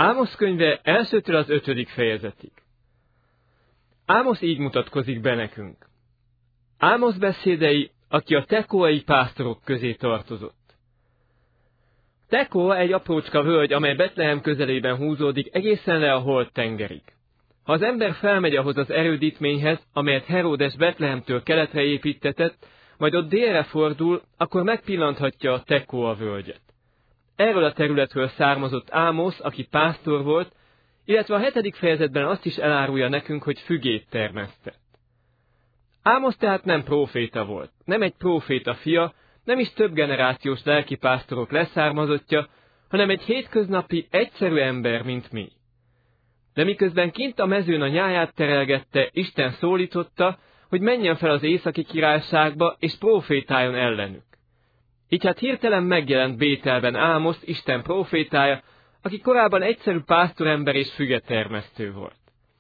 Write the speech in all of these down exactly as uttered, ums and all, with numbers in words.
Ámosz könyve elsőtől az ötödik fejezetig. Ámosz így mutatkozik be nekünk. Ámosz beszédei, aki a tekoai pásztorok közé tartozott. Tekoa egy aprócska völgy, amely Betlehem közelében húzódik egészen le a Holt tengerig. Ha az ember felmegy ahhoz az erődítményhez, amelyet Heródes Betlehemtől keletre építtetett, majd ott délre fordul, akkor megpillanthatja a Tekoa völgyet. Erről a területről származott Ámosz, aki pásztor volt, illetve a hetedik fejezetben azt is elárulja nekünk, hogy fügét termesztett. Ámosz tehát nem próféta volt, nem egy próféta fia, nem is több generációs lelkipásztorok leszármazottja, hanem egy hétköznapi, egyszerű ember, mint mi. De miközben kint a mezőn a nyáját terelgette, Isten szólította, hogy menjen fel az északi királyságba, és prófétáljon ellenük. Így hát hirtelen megjelent Bételben Ámosz, Isten prófétája, aki korábban egyszerű pásztorember és fügetermesztő volt.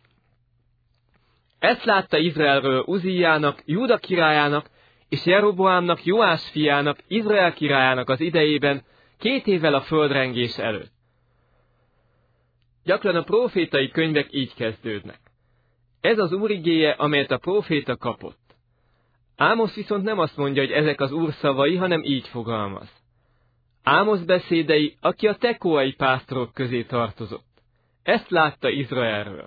Ezt látta Izraelről Uzziának, Júda királyának és Jeroboámnak, Joás fiának, Izrael királyának az idejében, két évvel a földrengés előtt. Gyakran a prófétai könyvek így kezdődnek. Ez az Úr igéje, amelyet a próféta kapott. Ámosz viszont nem azt mondja, hogy ezek az Úr szavai, hanem így fogalmaz. Ámosz beszédei, aki a tekoai pásztorok közé tartozott. Ezt látta Izraelről.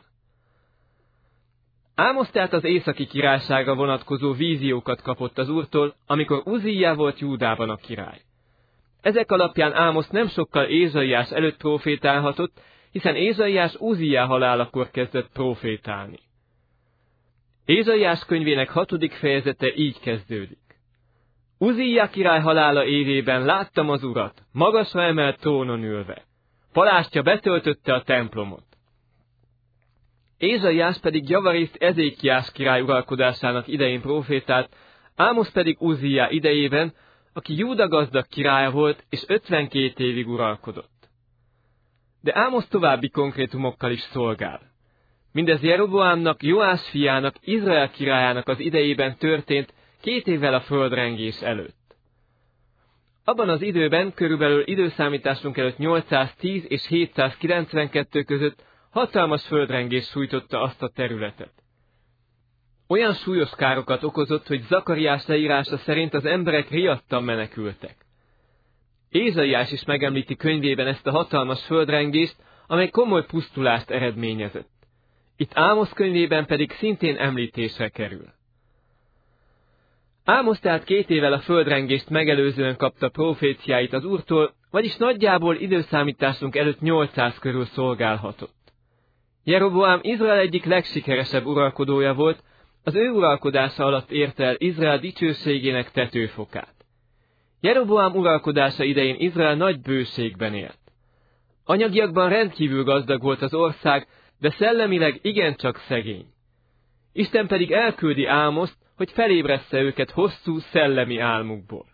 Ámosz tehát az északi királyságra vonatkozó víziókat kapott az Úrtól, amikor Uzziá volt Júdában a király. Ezek alapján Ámosz nem sokkal Ézsaiás előtt prófétálhatott, hiszen Ézsaiás Uzziá halálakor kezdett prófétálni. Ézsaiás könyvének hatodik fejezete így kezdődik. Uzziá király halála évében láttam az Urat, magasra emelt trónon ülve. Palástja betöltötte a templomot. Ézsaiás pedig javarészt Ezékiás király uralkodásának idején prófétált, Ámosz pedig Uzziá idejében, aki Júda gazdag királya volt, és ötvenkét évig uralkodott. De Ámosz további konkrétumokkal is szolgál. Mindez Jeroboámnak, Joás fiának, Izrael királyának az idejében történt, két évvel a földrengés előtt. Abban az időben, körülbelül időszámításunk előtt nyolcszáztíz és hétszázkilencvenkettő között hatalmas földrengés sújtotta azt a területet. Olyan súlyos károkat okozott, hogy Zakariás leírása szerint az emberek riadtan menekültek. Ézsaiás is megemlíti könyvében ezt a hatalmas földrengést, amely komoly pusztulást eredményezett. Itt Ámosz könyvében pedig szintén említésre kerül. Ámosz tehát két évvel a földrengést megelőzően kapta proféciáit az Úrtól, vagyis nagyjából időszámításunk előtt nyolcszáz körül szolgálhatott. Jeroboám Izrael egyik legsikeresebb uralkodója volt, az ő uralkodása alatt érte el Izrael dicsőségének tetőfokát. Jeroboám uralkodása idején Izrael nagy bőségben élt. Anyagiakban rendkívül gazdag volt az ország, de szellemileg igencsak szegény. Isten pedig elküldi Ámoszt, hogy felébressze őket hosszú szellemi álmukból.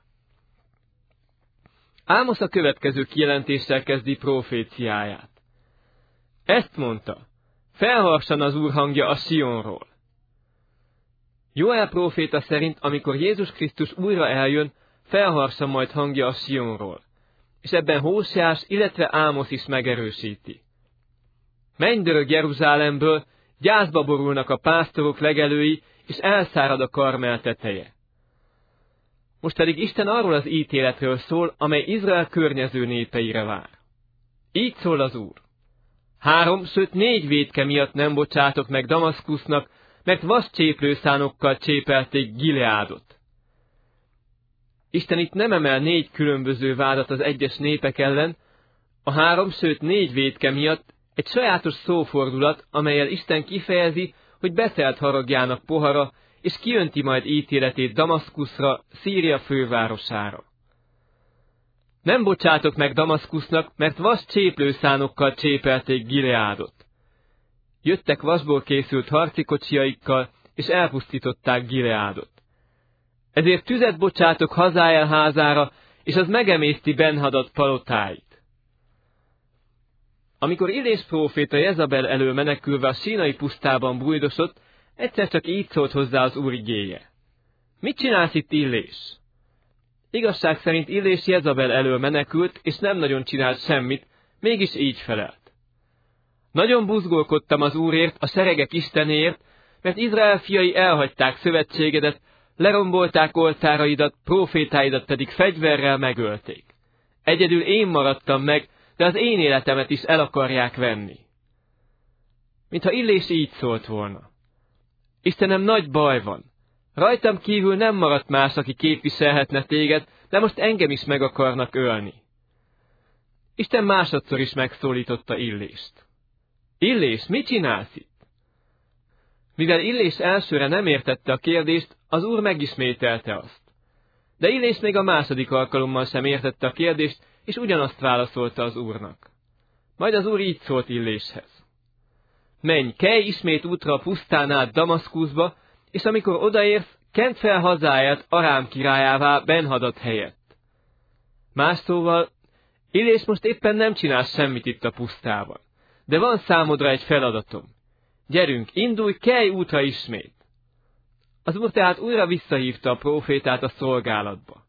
Ámosz a következő kijelentéssel kezdi proféciáját. Ezt mondta, felharsan az Úr hangja a Sionról. Joel próféta szerint, amikor Jézus Krisztus újra eljön, felharsan majd hangja a Sionról, és ebben Hóseás, illetve Ámosz is megerősíti. Mennydörög Jeruzsálemből, gyászba borulnak a pásztorok legelői, és elszárad a Karmel teteje. Most pedig Isten arról az ítéletről szól, amely Izrael környező népeire vár. Így szól az Úr. Három, sőt négy vétke miatt nem bocsátok meg Damaszkusznak, mert vas cséplőszánokkal csépelték Gileádot. Isten itt nem emel négy különböző vádat az egyes népek ellen, a három, sőt négy vétke miatt egy sajátos szófordulat, amellyel Isten kifejezi, hogy betelt haragjának pohara, és kiönti majd ítéletét Damaszkuszra, Szíria fővárosára. Nem bocsátok meg Damaszkusznak, mert vas cséplőszánokkal csépelték Gileádot. Jöttek vasból készült harcikocsiaikkal, és elpusztították Gileádot. Ezért tüzet bocsátok Hazáel házára, és az megemészti Ben-Hadad palotáit. Amikor Illés próféta Jezabel elől menekülve a sínai pusztában bújdosott, egyszer csak így szólt hozzá az Úr igéje. Mit csinálsz itt, Illés? Igazság szerint Illés Jezabel elől menekült, és nem nagyon csinált semmit, mégis így felelt. Nagyon buzgolkodtam az Úrért, a seregek Istenéért, mert Izrael fiai elhagyták szövetségedet, lerombolták oltáraidat, prófétáidat pedig fegyverrel megölték. Egyedül én maradtam meg, de az én életemet is el akarják venni. Mintha Illés így szólt volna. Istenem, nagy baj van. Rajtam kívül nem maradt más, aki képviselhetne téged, de most engem is meg akarnak ölni. Isten másodszor is megszólította Illést. Illés, mit csinálsz itt? Mivel Illés elsőre nem értette a kérdést, az Úr megismételte azt. De Illés még a második alkalommal sem értette a kérdést, és ugyanazt válaszolta az Úrnak. Majd az Úr így szólt Illéshez. Menj, kelj ismét útra a pusztán át Damaszkuszba, és amikor odaérsz, kent fel hazáját Arám királyává Benhadad helyett. Más szóval, Illés most éppen nem csinál semmit itt a pusztában, de van számodra egy feladatom. Gyerünk, indulj, kelj útra ismét! Az Úr tehát újra visszahívta a prófétát a szolgálatba.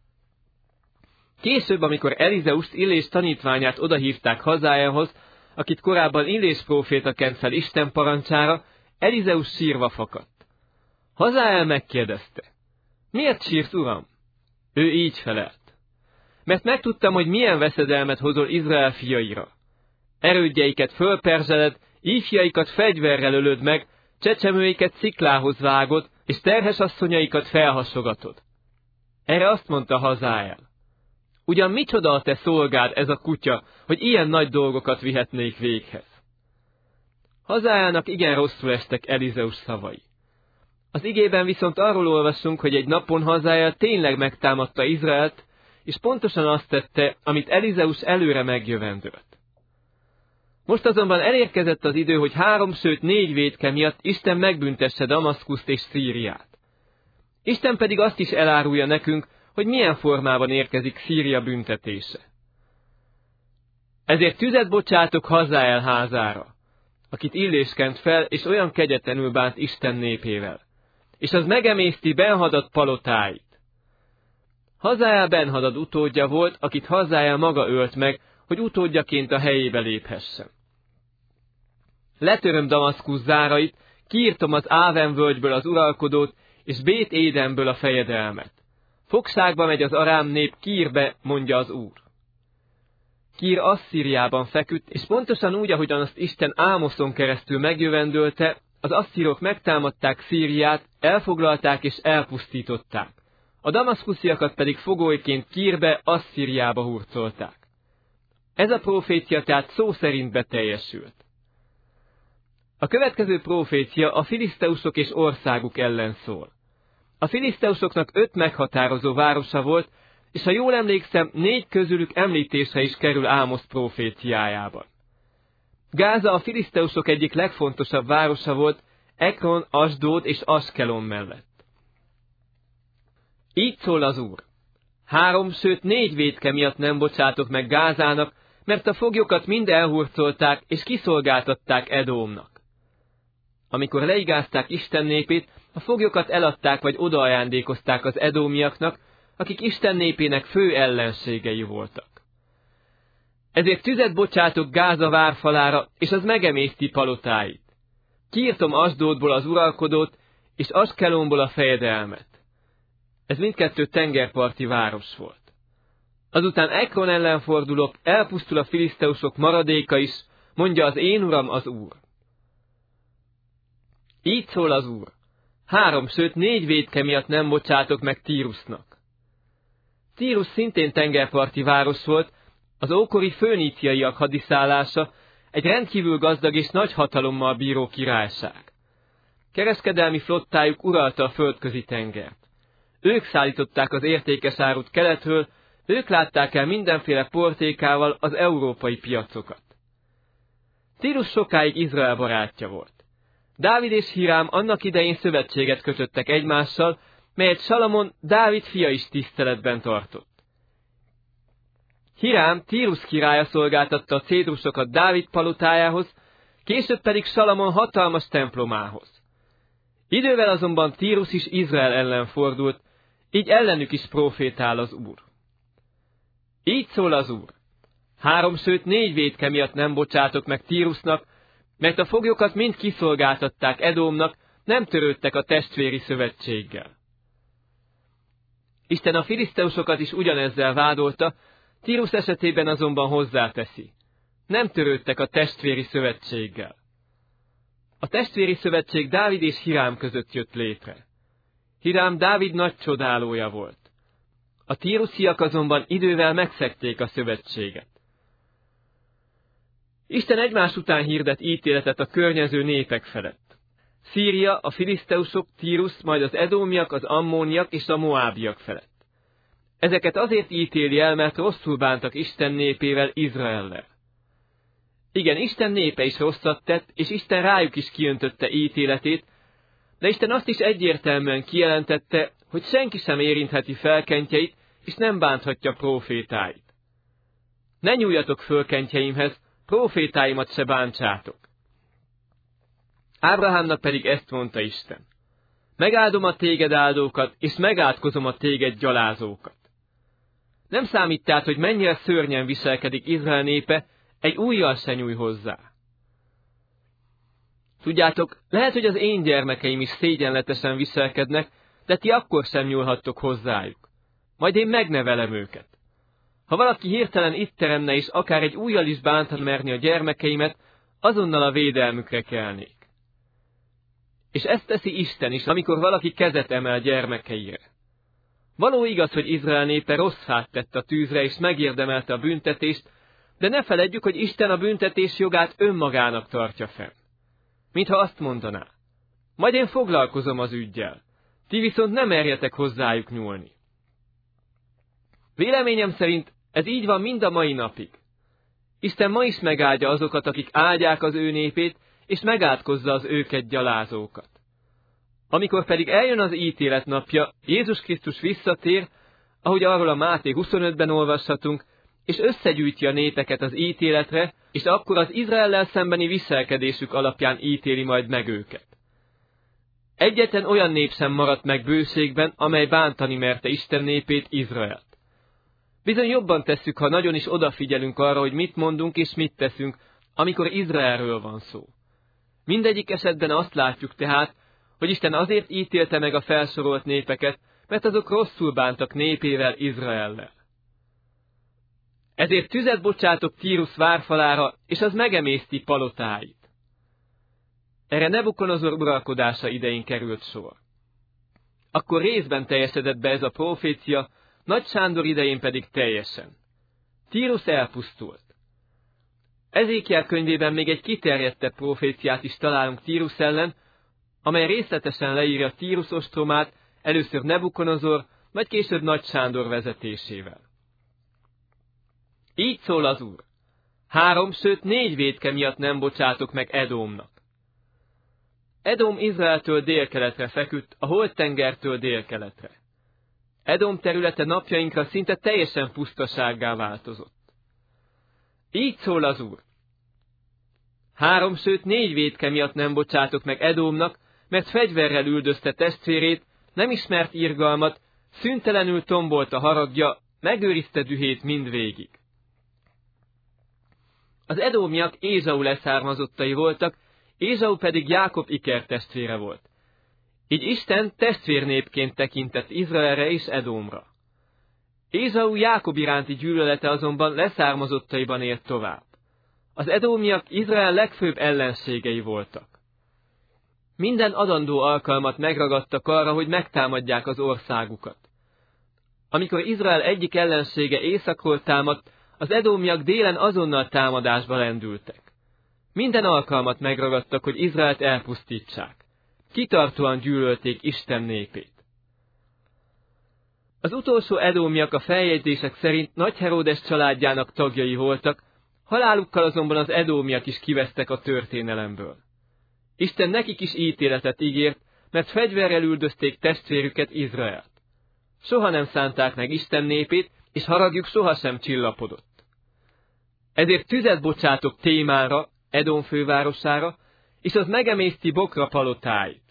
Később, amikor Elizeust, Illés tanítványát odahívták hazájához, akit korábban Illés próféta kent fel Isten parancsára, Elizeus sírva fakadt. Hazáel megkérdezte, miért sírsz, uram? Ő így felelt. Mert megtudtam, hogy milyen veszedelmet hozol Izrael fiaira. Erődjeiket fölperzseled, ifjaikat fegyverrel ölöd meg, csecsemőiket sziklához vágod, és terhes asszonyaikat felhasogatod. Erre azt mondta Hazáel. Ugyan micsoda a te szolgád ez a kutya, hogy ilyen nagy dolgokat vihetnék véghez? Hazáelnak igen rosszul estek Elizeus szavai. Az igében viszont arról olvasunk, hogy egy napon Hazáel tényleg megtámadta Izraelt, és pontosan azt tette, amit Elizeus előre megjövendőlt. Most azonban elérkezett az idő, hogy három, sőt négy vétke miatt Isten megbüntesse Damaszkuszt és Szíriát. Isten pedig azt is elárulja nekünk, hogy milyen formában érkezik Szíria büntetése. Ezért tüzet bocsátok Hazáel házára, akit Illés kent fel, és olyan kegyetlenül bánt Isten népével, és az megemészti Benhadad palotáit. Hazáel Benhadad utódja volt, akit Hazáel maga ölt meg, hogy utódjaként a helyébe léphessen. Letöröm Damaszkusz zárait, kiírtom az Áven völgyből az uralkodót, és Bét Édenből a fejedelmet. Fogságba megy az arám nép Kírbe, mondja az Úr. Kír Asszíriában feküdt, és pontosan úgy, ahogyan azt Isten Ámoszon keresztül megjövendölte, az asszírok megtámadták Szíriát, elfoglalták és elpusztították. A damaszkusziakat pedig fogolyként Kírbe, Asszíriába hurcolták. Ez a prófécia tehát szó szerint beteljesült. A következő prófécia a filiszteusok és országuk ellen szól. A filiszteusoknak öt meghatározó városa volt, és ha jól emlékszem, négy közülük említésre is kerül Ámosz próféciájában. Gáza a filiszteusok egyik legfontosabb városa volt, Ekron, Asdód és Askelon mellett. Így szól az Úr. Három, sőt négy vétke miatt nem bocsátok meg Gázának, mert a foglyokat mind elhurcolták és kiszolgáltatták Edómnak. Amikor leigázták Isten népét, a foglyokat eladták vagy odaajándékozták az edómiaknak, akik Isten népének fő ellenségei voltak. Ezért tüzet bocsátok Gáza várfalára, és az megemészti palotáit. Kiírtom Asdódból az uralkodót, és Askelonból a fejedelmet. Ez mindkettő tengerparti város volt. Azután Ekron ellen fordulok, elpusztul a filiszteusok maradéka is, mondja az én uram az Úr. Így szól az Úr. Három, sőt négy vétke miatt nem bocsátok meg Tírusnak. Tírus szintén tengerparti város volt, az ókori föníciaiak hadiszállása, egy rendkívül gazdag és nagy hatalommal bíró királyság. Kereskedelmi flottájuk uralta a földközi tengert. Ők szállították az értékes árut keletről, ők látták el mindenféle portékával az európai piacokat. Tírus sokáig Izrael barátja volt. Dávid és Hírám annak idején szövetséget kötöttek egymással, melyet Salamon, Dávid fia is tiszteletben tartott. Hírám Tírus királya szolgáltatta a cédrusokat Dávid palotájához, később pedig Salamon hatalmas templomához. Idővel azonban Tírus is Izrael ellen fordult, így ellenük is profétál az Úr. Így szól az Úr. Három, sőt négy vétke miatt nem bocsátok meg Tírusnak, mert a foglyokat mind kiszolgáltatták Edomnak, nem törődtek a testvéri szövetséggel. Isten a filiszteusokat is ugyanezzel vádolta, Tírus esetében azonban hozzáteszi. Nem törődtek a testvéri szövetséggel. A testvéri szövetség Dávid és Hirám között jött létre. Hirám Dávid nagy csodálója volt. A tírusziak azonban idővel megszegték a szövetséget. Isten egymás után hirdet ítéletet a környező népek felett. Szíria, a filiszteusok, Tírus, majd az edómiak, az ammóniak és a moábiak felett. Ezeket azért ítéli el, mert rosszul bántak Isten népével, Izraellel. Igen, Isten népe is rosszat tett, és Isten rájuk is kiöntötte ítéletét, de Isten azt is egyértelműen kijelentette, hogy senki sem érintheti felkentjeit, és nem bánthatja prófétáit. Ne nyúljatok fölkentjeimhez, prófétáimat se bántsátok. Ábrahámnak pedig ezt mondta Isten. Megáldom a téged áldókat, és megátkozom a téged gyalázókat. Nem számítát, hogy mennyire szörnyen viselkedik Izrael népe, egy ujjal se nyúj hozzá. Tudjátok, lehet, hogy az én gyermekeim is szégyenletesen viselkednek, de ti akkor sem nyúlhattok hozzájuk. Majd én megnevelem őket. Ha valaki hirtelen itt teremne és akár egy ujjal is bántani merni a gyermekeimet, azonnal a védelmükre kelnék. És ezt teszi Isten is, amikor valaki kezet emel gyermekeire. Való igaz, hogy Izrael népe rossz fát tett a tűzre és megérdemelte a büntetést, de ne feledjük, hogy Isten a büntetés jogát önmagának tartja fenn. Mintha azt mondaná, majd én foglalkozom az üggyel, ti viszont nem merjetek hozzájuk nyúlni. Véleményem szerint ez így van mind a mai napig. Isten ma is megáldja azokat, akik áldják az ő népét, és megátkozza az őket gyalázókat. Amikor pedig eljön az ítélet napja, Jézus Krisztus visszatér, ahogy arról a Máté huszonötben olvashatunk, és összegyűjti a népeket az ítéletre, és akkor az Izraellel szembeni viselkedésük alapján ítéli majd meg őket. Egyetlen olyan nép sem maradt meg bőségben, amely bántani merte Isten népét, Izraelt. Bizony jobban tesszük, ha nagyon is odafigyelünk arra, hogy mit mondunk és mit teszünk, amikor Izraelről van szó. Mindegyik esetben azt látjuk tehát, hogy Isten azért ítélte meg a felsorolt népeket, mert azok rosszul bántak népével, Izraellel. Ezért tüzet bocsátok Tírus várfalára, és az megemészti palotáit. Erre Nebukonozor uralkodása idején került sor. Akkor részben teljesedett be ez a profécia, Nagy Sándor idején pedig teljesen. Tírus elpusztult. Ezékiel könyvében még egy kiterjedtebb proféciát is találunk Tírus ellen, amely részletesen leírja Tírus ostromát, először Nebukonozor, majd később Nagy Sándor vezetésével. Így szól az Úr. Három, sőt négy vétke miatt nem bocsátok meg Edomnak. Edom Izraeltől délkeletre feküdt, a Holt-tengertől délkeletre. Edom területe napjainkra szinte teljesen pusztasággá változott. Így szól az Úr. Három, sőt négy vétke miatt nem bocsátok meg Edomnak, mert fegyverrel üldözte testvérét, nem ismert irgalmat, szüntelenül tombolt a haragja, megőrizte dühét mindvégig. Az edómiak Ézsau leszármazottai voltak, Ézsau pedig Jákob ikertestvére volt. Így Isten testvérnépként tekintett Izraelre és Edomra. Ézsau Jákob iránti gyűlölete azonban leszármazottaiban élt tovább. Az edómiak Izrael legfőbb ellenségei voltak. Minden adandó alkalmat megragadtak arra, hogy megtámadják az országukat. Amikor Izrael egyik ellensége északról támadt, az edómiak délen azonnal támadásba lendültek. Minden alkalmat megragadtak, hogy Izraelt elpusztítsák. Kitartóan gyűlölték Isten népét. Az utolsó edómiak a feljegyzések szerint Nagy Heródes családjának tagjai voltak, halálukkal azonban az edómiak is kivesztek a történelemből. Isten nekik is ítéletet ígért, mert fegyverrel üldözték testvérüket, Izraelt. Soha nem szánták meg Isten népét, és haragjuk sohasem csillapodott. Ezért tüzet bocsátok Témánra, Edom fővárosára, és az megemészti Bokra palotáit.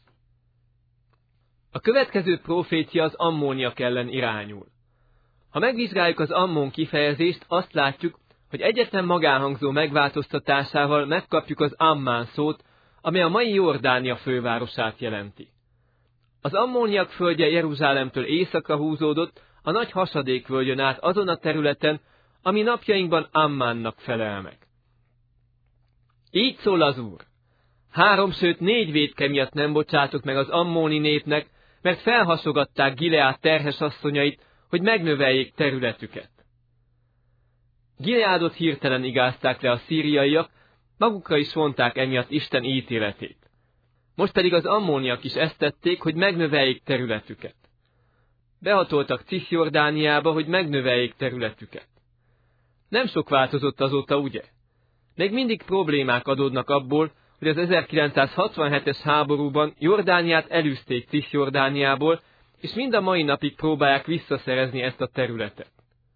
A következő profécia az ammóniak ellen irányul. Ha megvizsgáljuk az ammón kifejezést, azt látjuk, hogy egyetlen magánhangzó megváltoztatásával megkapjuk az Ammán szót, amely a mai Jordánia fővárosát jelenti. Az ammóniak földje Jeruzsálemtől északra húzódott, a nagy hasadékvölgyön át azon a területen, ami napjainkban Ammánnak felel meg. Így szól az Úr: három, sőt négy vétke miatt nem bocsátok meg az ammóni népnek, mert felhasogatták Gileád terhes asszonyait, hogy megnöveljék területüket. Gileádot hirtelen igázták le a szíriaiak, magukra is vonták emiatt Isten ítéletét. Most pedig az ammóniak is ezt tették, hogy megnöveljék területüket. Behatoltak Ciszjordániába, hogy megnöveljék területüket. Nem sok változott azóta, ugye? Még mindig problémák adódnak abból, hogy az ezerkilencszázhatvanhetes háborúban Jordániát elűzték Ciszjordániából, és mind a mai napig próbálják visszaszerezni ezt a területet.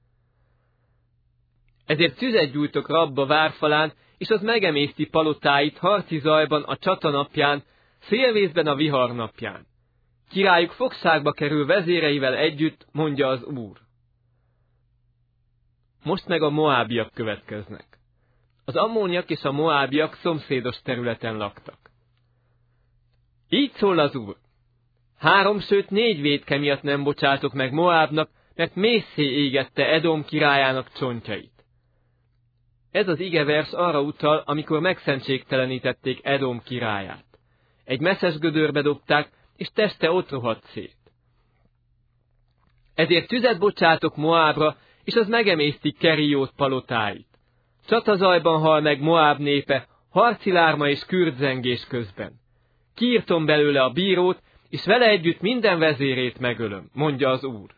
Ezért tüzet gyújtok Rabba várfalán, és az megemészti palotáit harci zajban a csata napján, szélvészben a vihar napján. Királyuk fogságba kerül vezéreivel együtt, mondja az Úr. Most meg a moábiak következnek. Az ammóniak és a moábiak szomszédos területen laktak. Így szól az Úr: három, sőt négy vétke miatt nem bocsátok meg Moábnak, mert mészszé égette Edom királyának csontjait. Ez az igevers arra utal, amikor megszentségtelenítették Edom királyát. Egy messzes gödörbe dobták, és teste ott rohadt szét. Ezért tüzet bocsátok Moábra, és az megemészti Keriót palotáit. Csatazajban hal meg Moáb népe, harci lárma és kürdzengés közben. Kiírtom belőle a bírót, és vele együtt minden vezérét megölöm, mondja az Úr.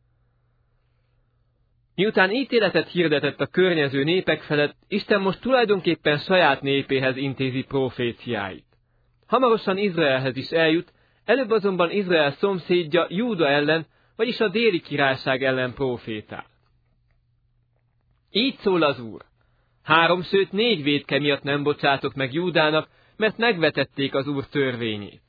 Miután ítéletet hirdetett a környező népek felett, Isten most tulajdonképpen saját népéhez intézi proféciáit. Hamarosan Izraelhez is eljut, előbb azonban Izrael szomszédja Júda ellen, vagyis a déli királyság ellen profétál. Így szól az Úr: három, sőt négy vétke miatt nem bocsátok meg Júdának, mert megvetették az Úr törvényét.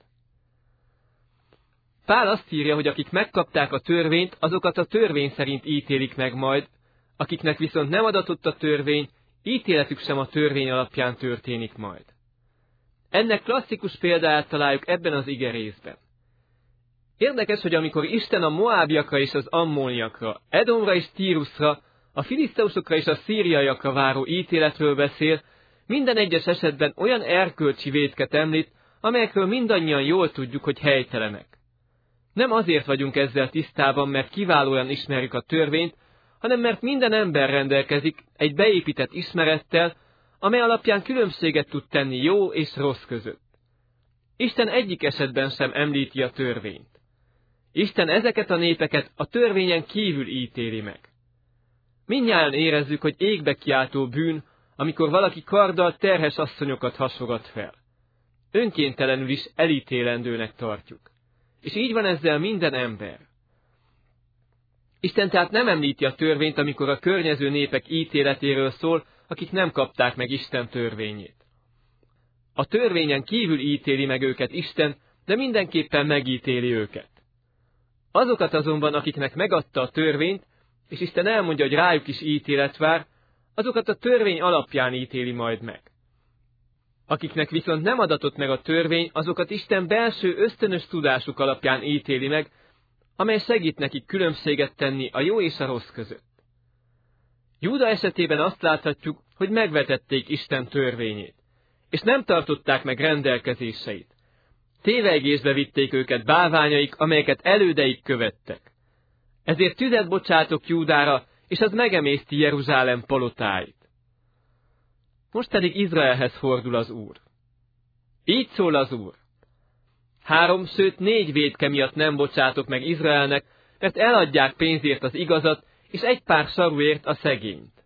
Pál azt írja, hogy akik megkapták a törvényt, azokat a törvény szerint ítélik meg majd, akiknek viszont nem adatott a törvény, ítéletük sem a törvény alapján történik majd. Ennek klasszikus példáját találjuk ebben az igerészben. Érdekes, hogy amikor Isten a moábiakra és az ammóniakra, Edomra és Tírusra, a filiszteusokra és a szíriaiakra váró ítéletről beszél, minden egyes esetben olyan erkölcsi vétket említ, amelyekről mindannyian jól tudjuk, hogy helytelenek. Nem azért vagyunk ezzel tisztában, mert kiválóan ismerjük a törvényt, hanem mert minden ember rendelkezik egy beépített ismerettel, amely alapján különbséget tud tenni jó és rossz között. Isten egyik esetben sem említi a törvényt. Isten ezeket a népeket a törvényen kívül ítéli meg. Mindnyájan érezzük, hogy égbe kiáltó bűn, amikor valaki karddal terhes asszonyokat hasogat fel. Önkéntelenül is elítélendőnek tartjuk. És így van ezzel minden ember. Isten tehát nem említi a törvényt, amikor a környező népek ítéletéről szól, akik nem kapták meg Isten törvényét. A törvényen kívül ítéli meg őket Isten, de mindenképpen megítéli őket. Azokat azonban, akiknek megadta a törvényt, és Isten elmondja, hogy rájuk is ítélet vár, azokat a törvény alapján ítéli majd meg. Akiknek viszont nem adatott meg a törvény, azokat Isten belső ösztönös tudásuk alapján ítéli meg, amely segít nekik különbséget tenni a jó és a rossz között. Júda esetében azt láthatjuk, hogy megvetették Isten törvényét, és nem tartották meg rendelkezéseit. Tévegésbe vitték őket bálványaik, amelyeket elődeik követtek. Ezért tüzet bocsátok Júdára, és az megemészti Jeruzsálem palotáit. Most pedig Izraelhez fordul az Úr. Így szól az Úr: három, sőt négy vétke miatt nem bocsátok meg Izraelnek, mert eladják pénzért az igazat, és egy pár saruért a szegényt.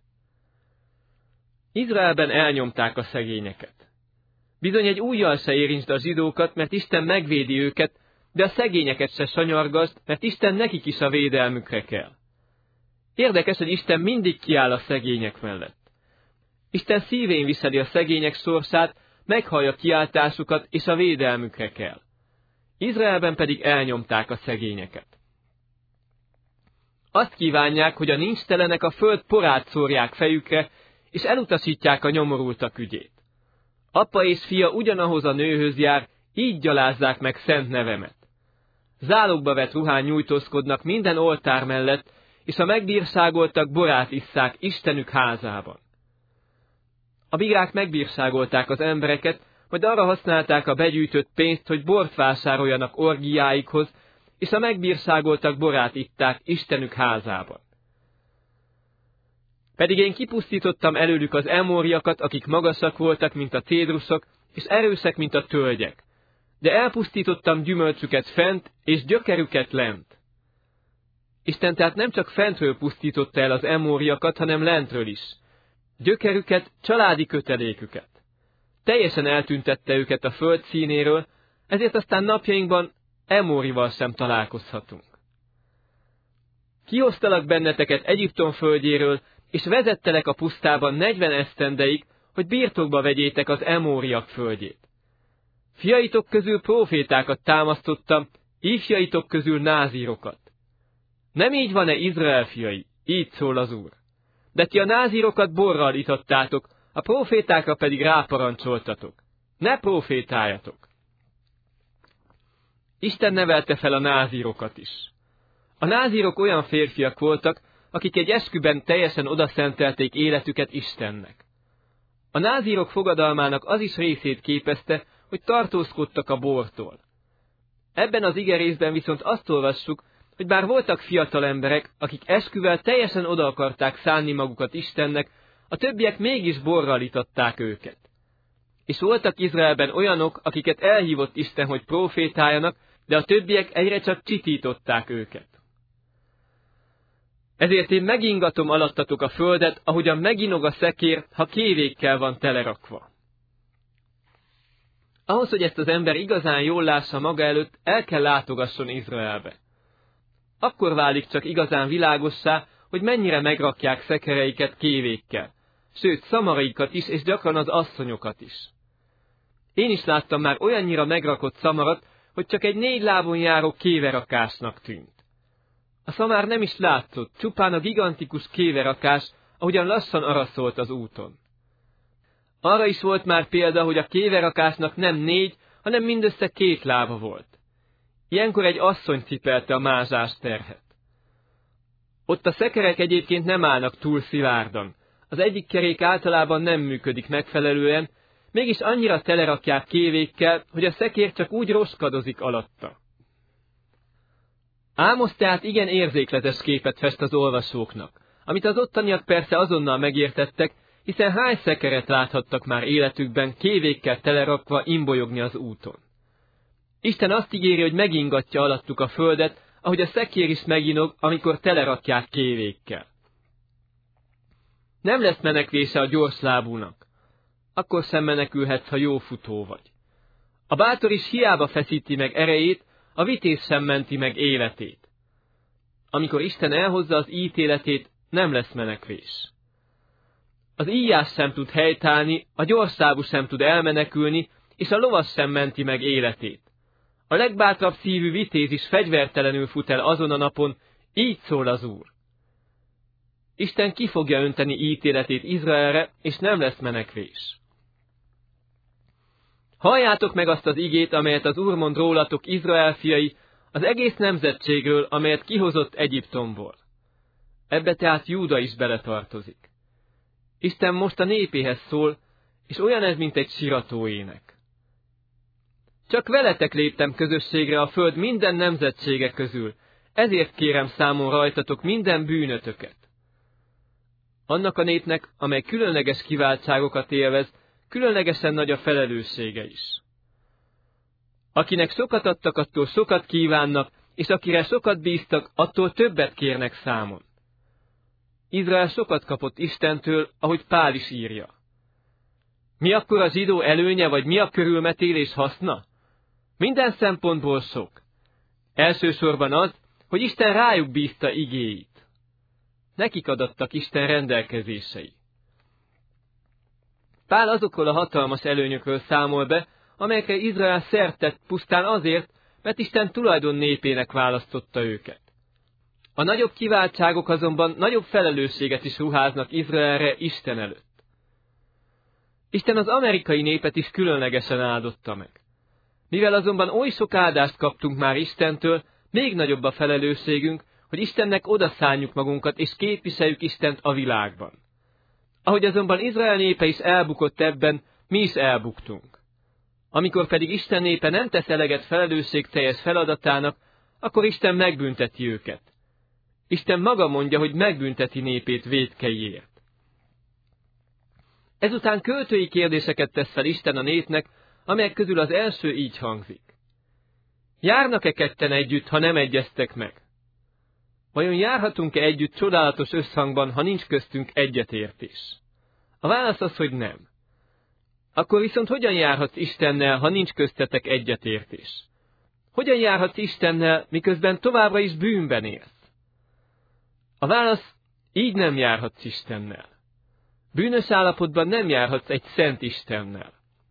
Izraelben elnyomták a szegényeket. Bizony egy ujjal se érintsd a zsidókat, mert Isten megvédi őket, de a szegényeket se sanyargasd, mert Isten nekik is a védelmükre kell. Érdekes, hogy Isten mindig kiáll a szegények mellett. Isten szívén viseli a szegények sorsát, meghallja kiáltásukat, és a védelmükre kell. Izraelben pedig elnyomták a szegényeket. Azt kívánják, hogy a nincstelenek a föld porát szórják fejükre, és elutasítják a nyomorultak ügyét. Apa és fia ugyanahoz a nőhöz jár, így gyalázzák meg szent nevemet. Zálogba vett ruhán nyújtózkodnak minden oltár mellett, és a megbírságoltak borát isszák Istenük házában. A bírák megbírságolták az embereket, majd arra használták a begyűjtött pénzt, hogy bort vásároljanak orgiáikhoz, és a megbírságoltak borát itták Istenük házában. Pedig én kipusztítottam előlük az emóriakat, akik magasak voltak, mint a cédruszok, és erősek, mint a tölgyek. De elpusztítottam gyümölcsüket fent, és gyökerüket lent. Isten tehát nem csak fentről pusztította el az emóriakat, hanem lentről is. Gyökerüket, családi köteléküket. Teljesen eltüntette őket a föld színéről, ezért aztán napjainkban Emórival sem találkozhatunk. Kihoztalak benneteket Egyiptom földjéről, és vezettelek a pusztában negyven esztendeig, hogy birtokba vegyétek az emóriak földjét. Fiaitok közül prófétákat támasztottam, ifjaitok közül názírokat. Nem így van-e, Izrael fiai? Így szól az Úr. De ti a názírokat borral itattátok, a prófétákra pedig ráparancsoltatok. Ne prófétáljatok! Isten nevelte fel a názírokat is. A názírok olyan férfiak voltak, akik egy esküben teljesen odaszentelték életüket Istennek. A názírok fogadalmának az is részét képezte, hogy tartózkodtak a bortól. Ebben az igerészben viszont azt olvassuk, hogy bár voltak fiatal emberek, akik esküvel teljesen oda akarták szánni magukat Istennek, a többiek mégis borral itatták őket. És voltak Izraelben olyanok, akiket elhívott Isten, hogy prófétáljanak, de a többiek egyre csak csitították őket. Ezért én megingatom alattatok a földet, ahogyan meginog a szekér, ha kévékkel van telerakva. Ahhoz, hogy ezt az ember igazán jól lássa maga előtt, el kell látogasson Izraelbe. Akkor válik csak igazán világossá, hogy mennyire megrakják szekereiket kévékkel, sőt szamaraikat is, és gyakran az asszonyokat is. Én is láttam már olyannyira megrakott szamarat, hogy csak egy négy lábon járó kéverakásnak tűnt. A szamár nem is látszott, csupán a gigantikus kéverakás, ahogyan lassan araszolt az úton. Arra is volt már példa, hogy a kéverakásnak nem négy, hanem mindössze két lába volt. Ilyenkor egy asszony cipelte a mázsás terhet. Ott a szekerek egyébként nem állnak túl szilárdan. Az egyik kerék általában nem működik megfelelően, mégis annyira telerakják kévékkel, hogy a szekér csak úgy roskadozik alatta. Ámosz tehát igen érzékletes képet fest az olvasóknak, amit az ottaniak persze azonnal megértettek, hiszen hány szekeret láthattak már életükben kévékkel telerakva imbolyogni az úton. Isten azt ígéri, hogy megingatja alattuk a földet, ahogy a szekér is meginog, amikor telerakják kévékkel. Nem lesz menekvése a gyorslábúnak. Akkor sem menekülhetsz, ha jó futó vagy. A bátor is hiába feszíti meg erejét, a vitéz sem menti meg életét. Amikor Isten elhozza az ítéletét, nem lesz menekvés. Az íjás sem tud helytállni, a gyorsábú sem tud elmenekülni, és a lovas sem menti meg életét. A legbátrabb szívű vitéz is fegyvertelenül fut el azon a napon, így szól az Úr. Isten ki fogja önteni ítéletét Izraelre, és nem lesz menekvés. Halljátok meg azt az igét, amelyet az Úr mond rólatok, Izrael fiai, az egész nemzetségről, amelyet kihozott Egyiptomból. Ebbe tehát Júda is beletartozik. Isten most a népéhez szól, és olyan ez, mint egy siratóének. Csak veletek léptem közösségre a föld minden nemzetsége közül, ezért kérem számon rajtatok minden bűnötöket. Annak a népnek, amely különleges kiváltságokat élvez, különlegesen nagy a felelőssége is. Akinek sokat adtak, attól sokat kívánnak, és akire sokat bíztak, attól többet kérnek számon. Izrael sokat kapott Istentől, ahogy Pál is írja. Mi akkor a zsidó előnye, vagy mi a körülmetélés haszna? Minden szempontból sok. Elsősorban az, hogy Isten rájuk bízta igéit. Nekik adattak Isten rendelkezései. Pál azokról a hatalmas előnyökről számol be, amelyekre Izrael szert tett pusztán azért, mert Isten tulajdon népének választotta őket. A nagyobb kiváltságok azonban nagyobb felelősséget is ruháznak Izraelre Isten előtt. Isten az amerikai népet is különlegesen áldotta meg. Mivel azonban oly sok áldást kaptunk már Istentől, még nagyobb a felelősségünk, hogy Istennek odaszánjuk magunkat, és képviseljük Istent a világban. Ahogy azonban Izrael népe is elbukott ebben, mi is elbuktunk. Amikor pedig Isten népe nem tesz eleget felelősségteljes feladatának, akkor Isten megbünteti őket. Isten maga mondja, hogy megbünteti népét vétkeiért. Ezután költői kérdéseket tesz fel Isten a népnek, amelyek közül az első így hangzik. Járnak-e ketten együtt, ha nem egyeztek meg? Vajon járhatunk-e együtt csodálatos összhangban, ha nincs köztünk egyetértés? A válasz az, hogy nem. Akkor viszont hogyan járhatsz Istennel, ha nincs köztetek egyetértés? Hogyan járhatsz Istennel, miközben továbbra is bűnben élsz? A válasz, így nem járhatsz Istennel. Bűnös állapotban nem járhatsz egy szent Istennel.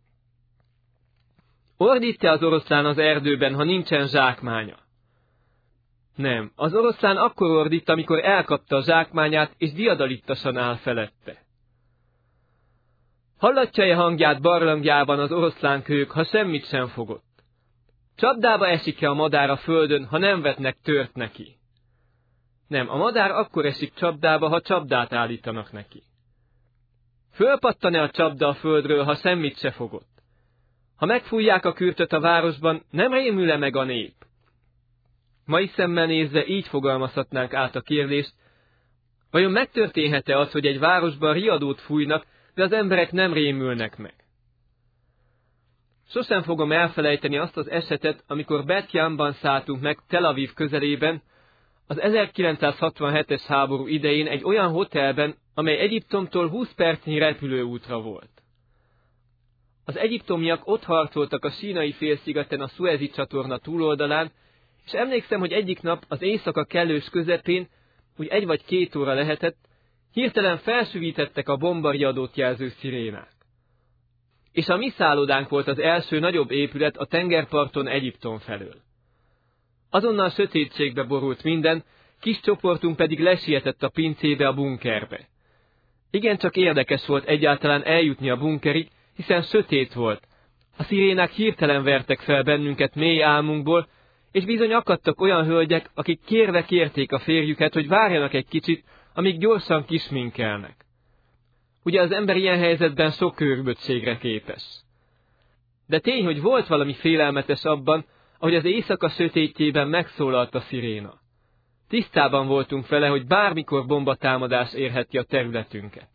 Ordít-e az oroszlán az erdőben, ha nincsen zsákmánya? Nem, az oroszlán akkor ordít, amikor elkapta a zsákmányát, és diadalittasan áll felette. Hallatja-e hangját barlangjában az oroszlán kölyök, ha semmit sem fogott? Csapdába esik-e a madár a földön, ha nem vetnek tört neki? Nem, a madár akkor esik csapdába, ha csapdát állítanak neki. Fölpattan-e a csapda a földről, ha semmit se fogott? Ha megfújják a kürtöt a városban, nem rémül-e meg a nép? Mai szemmel nézve így fogalmazhatnánk át a kérdést, vajon megtörténhet-e az, hogy egy városban riadót fújnak, de az emberek nem rémülnek meg? Sosem fogom elfelejteni azt az esetet, amikor Bet Jamban szálltunk meg Tel Aviv közelében, az ezerkilencszázhatvanhetes háború idején egy olyan hotelben, amely Egyiptomtól húsz percnyi repülőútra volt. Az egyiptomiak ott harcoltak a Sínai félszigeten a Szuezi csatorna túloldalán, és emlékszem, hogy egyik nap az éjszaka kellős közepén, úgy egy vagy két óra lehetett, hirtelen felsüvítettek a bombariadót jelző szirénák. És a mi szállodánk volt az első nagyobb épület a tengerparton Egyiptom felől. Azonnal sötétségbe borult minden, kis csoportunk pedig lesietett a pincébe, a bunkerbe. Igencsak érdekes volt egyáltalán eljutni a bunkerig, hiszen sötét volt. A szirénák hirtelen vertek fel bennünket mély álmunkból, és bizony akadtak olyan hölgyek, akik kérve kérték a férjüket, hogy várjanak egy kicsit, amíg gyorsan kisminkelnek. Ugye az ember ilyen helyzetben sok őrültségre képes. De tény, hogy volt valami félelmetes abban, ahogy az éjszaka sötétjében megszólalt a sziréna. Tisztában voltunk vele, hogy bármikor bombatámadás érheti a területünket.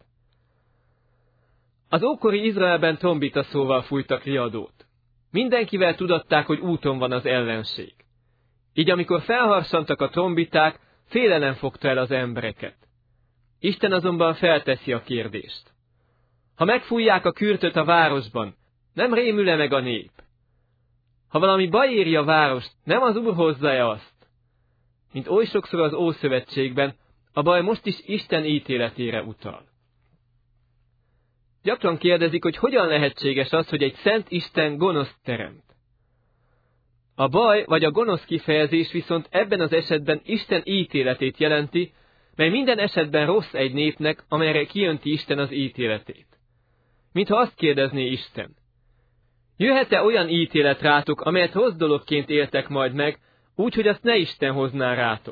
Az ókori Izraelben trombita szóval fújtak riadót. Mindenkivel tudatták, hogy úton van az ellenség. Így amikor felharsantak a trombiták, félelem fogta el az embereket. Isten azonban felteszi a kérdést. Ha megfújják a kürtöt a városban, nem rémül-e meg a nép? Ha valami baj éri a várost, nem az Úr hozza-e azt? Mint oly sokszor az Ószövetségben, a baj most is Isten ítéletére utal. Gyakran kérdezik, hogy hogyan lehetséges az, hogy egy szent Isten gonoszt teremt. A baj vagy a gonosz kifejezés viszont ebben az esetben Isten ítéletét jelenti, mely minden esetben rossz egy népnek, amelyre kijönti Isten az ítéletét. Mintha azt kérdezné Isten. Jöhet-e olyan ítélet rátok, amelyet rossz dologként éltek majd meg, úgy, hogy azt ne Isten hozná rátok?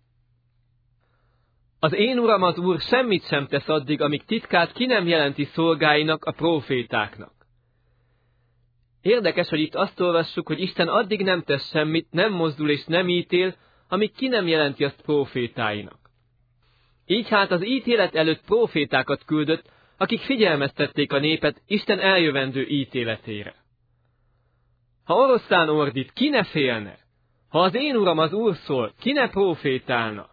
Az én Uram az Úr semmit sem tesz addig, amíg titkát ki nem jelenti szolgáinak, a prófétáknak. Érdekes, hogy itt azt olvassuk, hogy Isten addig nem tesz semmit, nem mozdul és nem ítél, amíg ki nem jelenti azt prófétáinak. Így hát az ítélet előtt prófétákat küldött, akik figyelmeztették a népet Isten eljövendő ítéletére. Ha oroszlán ordít, ki ne félne? Ha az én Uram az Úr szól, ki ne prófétálna?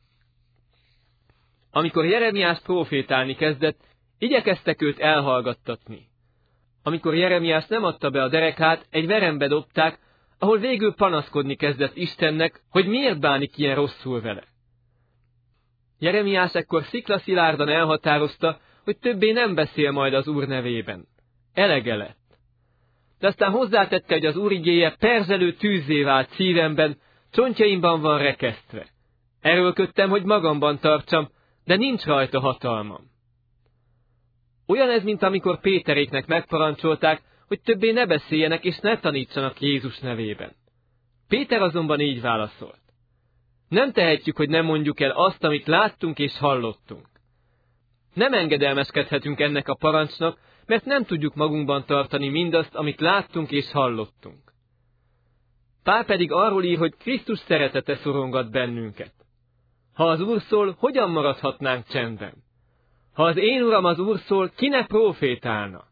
Amikor Jeremiás prófétálni kezdett, igyekeztek őt elhallgattatni. Amikor Jeremiás nem adta be a derekát, egy verembe dobták, ahol végül panaszkodni kezdett Istennek, hogy miért bánik ilyen rosszul vele. Jeremiás ekkor sziklaszilárdan elhatározta, hogy többé nem beszél majd az Úr nevében. Elege lett. De aztán hozzátette, hogy az Úr igéje perzelő tűzzé vált szívemben, csontjaimban van rekesztve. Erőlködtem, hogy magamban tartsam, de nincs rajta hatalmam. Olyan ez, mint amikor Péteréknek megparancsolták, hogy többé ne beszéljenek és ne tanítsanak Jézus nevében. Péter azonban így válaszolt. Nem tehetjük, hogy nem mondjuk el azt, amit láttunk és hallottunk. Nem engedelmeskedhetünk ennek a parancsnak, mert nem tudjuk magunkban tartani mindazt, amit láttunk és hallottunk. Pál pedig arról ír, hogy Krisztus szeretete szorongat bennünket. Ha az Úr szól, hogyan maradhatnánk csendben? Ha az én Uram az Úr szól, ki ne profétálna?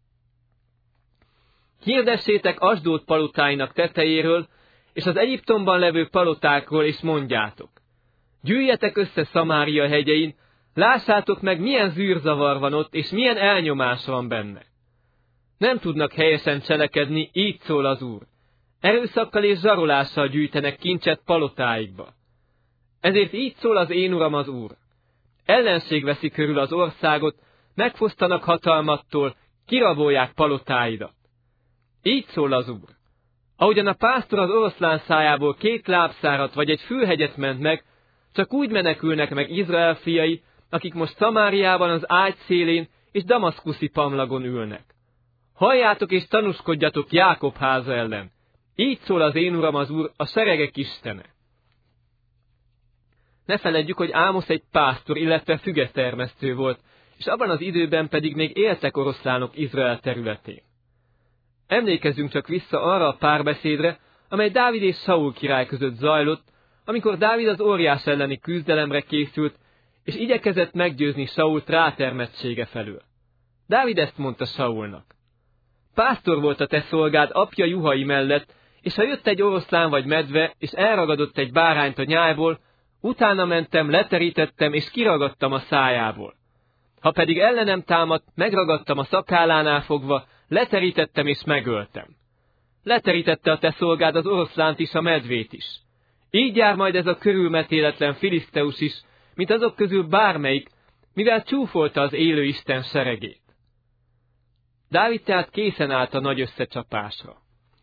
Hirdessétek Asdód palotáinak tetejéről, és az Egyiptomban levő palotákról, és mondjátok. Gyűjjetek össze Szamária hegyein, lássátok meg, milyen zűrzavar van ott, és milyen elnyomás van benne. Nem tudnak helyesen cselekedni, így szól az Úr. Erőszakkal és zsarolással gyűjtenek kincset palotáikba. Ezért így szól az én Uram az Úr. Ellenség veszi körül az országot, megfosztanak hatalmattól, kirabolják palotáidat. Így szól az Úr. Ahogyan a pásztor az oroszlán szájából két lábszárat vagy egy fülhegyet ment meg, csak úgy menekülnek meg Izrael fiai, akik most Szamáriában az ágy szélén és damaszkuszi pamlagon ülnek. Halljátok és tanúskodjatok Jákob háza ellen. Így szól az én Uram az Úr, a seregek Istene. Ne feledjük, hogy Ámosz egy pásztor, illetve fügetermesztő volt, és abban az időben pedig még éltek oroszlánok Izrael területén. Emlékezzünk csak vissza arra a párbeszédre, amely Dávid és Saul király között zajlott, amikor Dávid az óriás elleni küzdelemre készült, és igyekezett meggyőzni Sault rátermettsége felől. Dávid ezt mondta Saulnak. Pásztor volt a te szolgád apja juhai mellett, és ha jött egy oroszlán vagy medve, és elragadott egy bárányt a nyájból, utána mentem, leterítettem, és kiragadtam a szájából. Ha pedig ellenem támadt, megragadtam a szakállánál fogva, leterítettem és megöltem. Leterítette a te szolgád az oroszlánt is, a medvét is. Így jár majd ez a körülmetéletlen filiszteus is, mint azok közül bármelyik, mivel csúfolta az élő Isten seregét. Dávid tehát készen állt a nagy összecsapásra.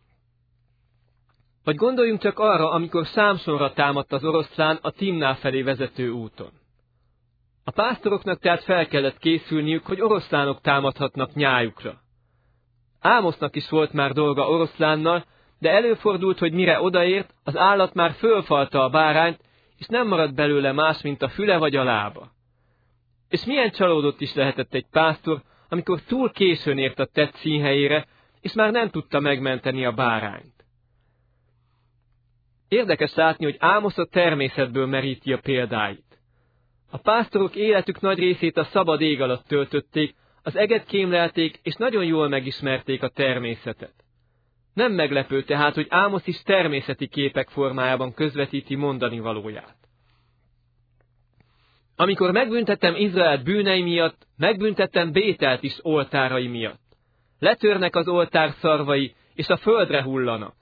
Vagy gondoljunk csak arra, amikor Sámsonra támadt az oroszlán a Timná felé vezető úton. A pásztoroknak tehát fel kellett készülniük, hogy oroszlánok támadhatnak nyájukra. Ámosznak is volt már dolga oroszlánnal, de előfordult, hogy mire odaért, az állat már fölfalta a bárányt, és nem maradt belőle más, mint a füle vagy a lába. És milyen csalódott is lehetett egy pásztor, amikor túl későn ért a tett színhelyére, és már nem tudta megmenteni a bárányt. Érdekes látni, hogy Ámosz a természetből meríti a példáit. A pásztorok életük nagy részét a szabad ég alatt töltötték, az eget kémlelték, és nagyon jól megismerték a természetet. Nem meglepő tehát, hogy Ámosz is természeti képek formájában közvetíti mondani valóját. Amikor megbüntettem Izrael bűnei miatt, megbüntettem Bételt is oltárai miatt. Letörnek az oltár szarvai, és a földre hullanak.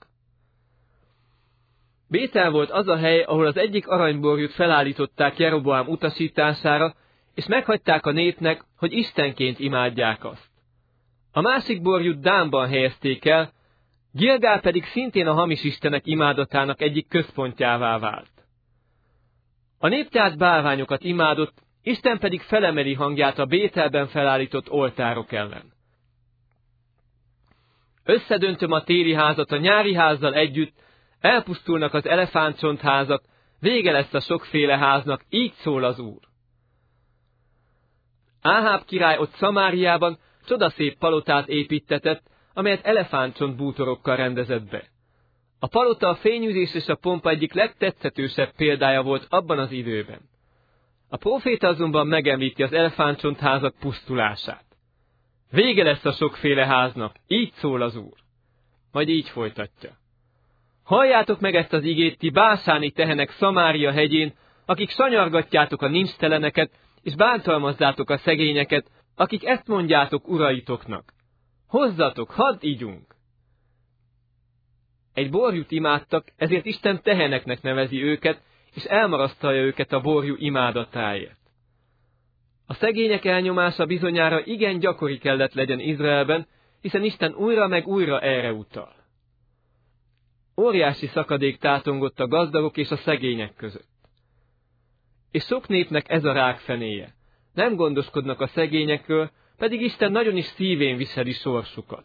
Bétel volt az a hely, ahol az egyik aranyborjút felállították Jeroboám utasítására, és meghagyták a népnek, hogy istenként imádják azt. A másik borjút Dánban helyezték el, Gilgál pedig szintén a hamis istenek imádatának egyik központjává vált. A nép tehát bálványokat imádott, Isten pedig felemeli hangját a Bételben felállított oltárok ellen. Összedöntöm a téli házat a nyári házzal együtt, elpusztulnak az elefántcsontházak, vége lesz a sokféle háznak, így szól az Úr. Áháb király ott Szamáriában csodaszép palotát építtetett, amelyet elefántcsont bútorokkal rendezett be. A palota, a fényűzés és a pompa egyik legtetszetősebb példája volt abban az időben. A próféta azonban megemlíti az elefántcsontházak pusztulását. Vége lesz a sokféle háznak, így szól az Úr. Majd így folytatja. Halljátok meg ezt az igét, ti básáni tehenek Szamária hegyén, akik sanyargatjátok a nincsteleneket, és bántalmazzátok a szegényeket, akik ezt mondjátok uraitoknak. Hozzatok, hadd ígyunk! Egy borjút imádtak, ezért Isten teheneknek nevezi őket, és elmarasztalja őket a borjú imádatáért. A szegények elnyomása bizonyára igen gyakori kellett legyen Izraelben, hiszen Isten újra meg újra erre utal. Óriási szakadék tátongott a gazdagok és a szegények között. És sok népnek ez a rákfenéje. Nem gondoskodnak a szegényekről, pedig Isten nagyon is szívén viseli sorsukat.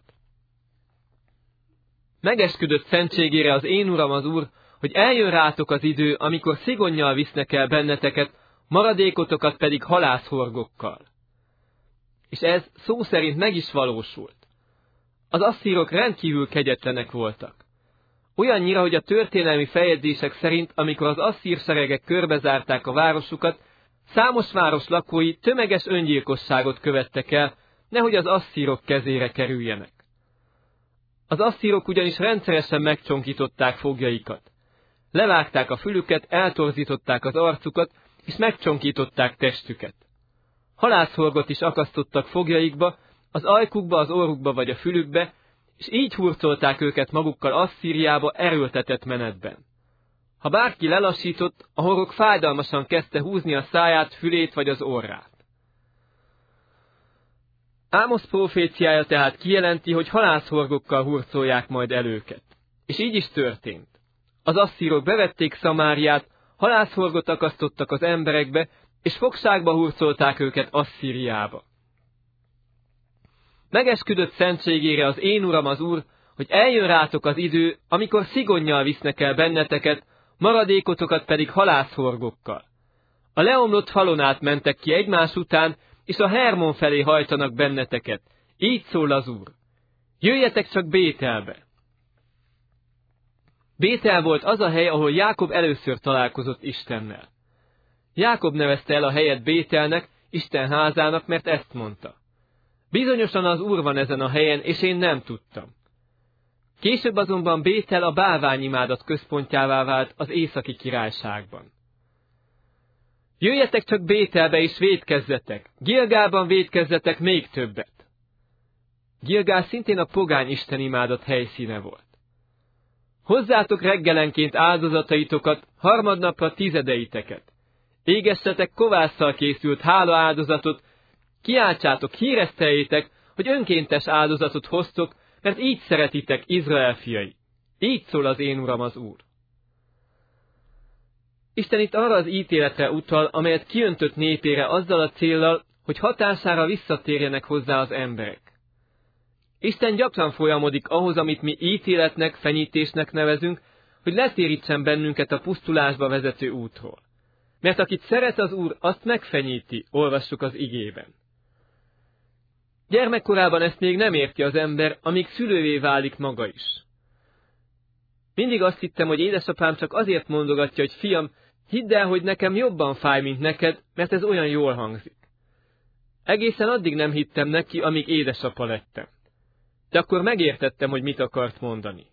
Megesküdött szentségére az én Uram az Úr, hogy eljön rátok az idő, amikor szigonnyal visznek el benneteket, maradékotokat pedig halászhorgokkal. És ez szó szerint meg is valósult. Az asszírok rendkívül kegyetlenek voltak. Olyannyira, hogy a történelmi feljegyzések szerint, amikor az asszír seregek körbezárták a városukat, számos város lakói tömeges öngyilkosságot követtek el, nehogy az asszírok kezére kerüljenek. Az asszírok ugyanis rendszeresen megcsonkították foglyaikat. Levágták a fülüket, eltorzították az arcukat, és megcsonkították testüket. Halászhorgot is akasztottak fogjaikba, az ajkukba, az orrukba vagy a fülükbe, és így hurcolták őket magukkal Asszíriába erőltetett menetben. Ha bárki lelassított, a horog fájdalmasan kezdte húzni a száját, fülét vagy az orrát. Ámosz proféciája tehát kijelenti, hogy halászhorgokkal hurcolják majd el őket. És így is történt. Az asszírok bevették Szamáriát, halászhorgot akasztottak az emberekbe, és fogságba hurcolták őket Asszíriába. Megesküdött szentségére az én Uram az Úr, hogy eljön rátok az idő, amikor szigonnyal visznek el benneteket, maradékotokat pedig halászhorgokkal. A leomlott falon át mentek ki egymás után, és a Hermon felé hajtanak benneteket. Így szól az Úr. Jöjjetek csak Bételbe. Bétel volt az a hely, ahol Jákob először találkozott Istennel. Jákob nevezte el a helyet Bételnek, Isten házának, mert ezt mondta. Bizonyosan az Úr van ezen a helyen, és én nem tudtam. Később azonban Bétel a bálványimádat központjává vált az északi királyságban. Jöjjetek csak Bételbe és vétkezzetek, Gilgálban vétkezzetek még többet. Gilgál szintén a pogány istenimádat helyszíne volt. Hozzátok reggelenként áldozataitokat, harmadnapra tizedeiteket. Égessetek kovásszal készült hála áldozatot, kiáltsátok, híreszteljétek, hogy önkéntes áldozatot hoztok, mert így szeretitek, Izrael fiai. Így szól az én Uram az Úr. Isten itt arra az ítéletre utal, amelyet kiöntött népére azzal a céllal, hogy hatására visszatérjenek hozzá az emberek. Isten gyakran folyamodik ahhoz, amit mi ítéletnek, fenyítésnek nevezünk, hogy letérítsen bennünket a pusztulásba vezető útról. Mert akit szeret az Úr, azt megfenyíti, olvassuk az igében. Gyermekkorában ezt még nem érti az ember, amíg szülővé válik maga is. Mindig azt hittem, hogy édesapám csak azért mondogatja, hogy fiam, hidd el, hogy nekem jobban fáj, mint neked, mert ez olyan jól hangzik. Egészen addig nem hittem neki, amíg édesapa lettem. De akkor megértettem, hogy mit akart mondani.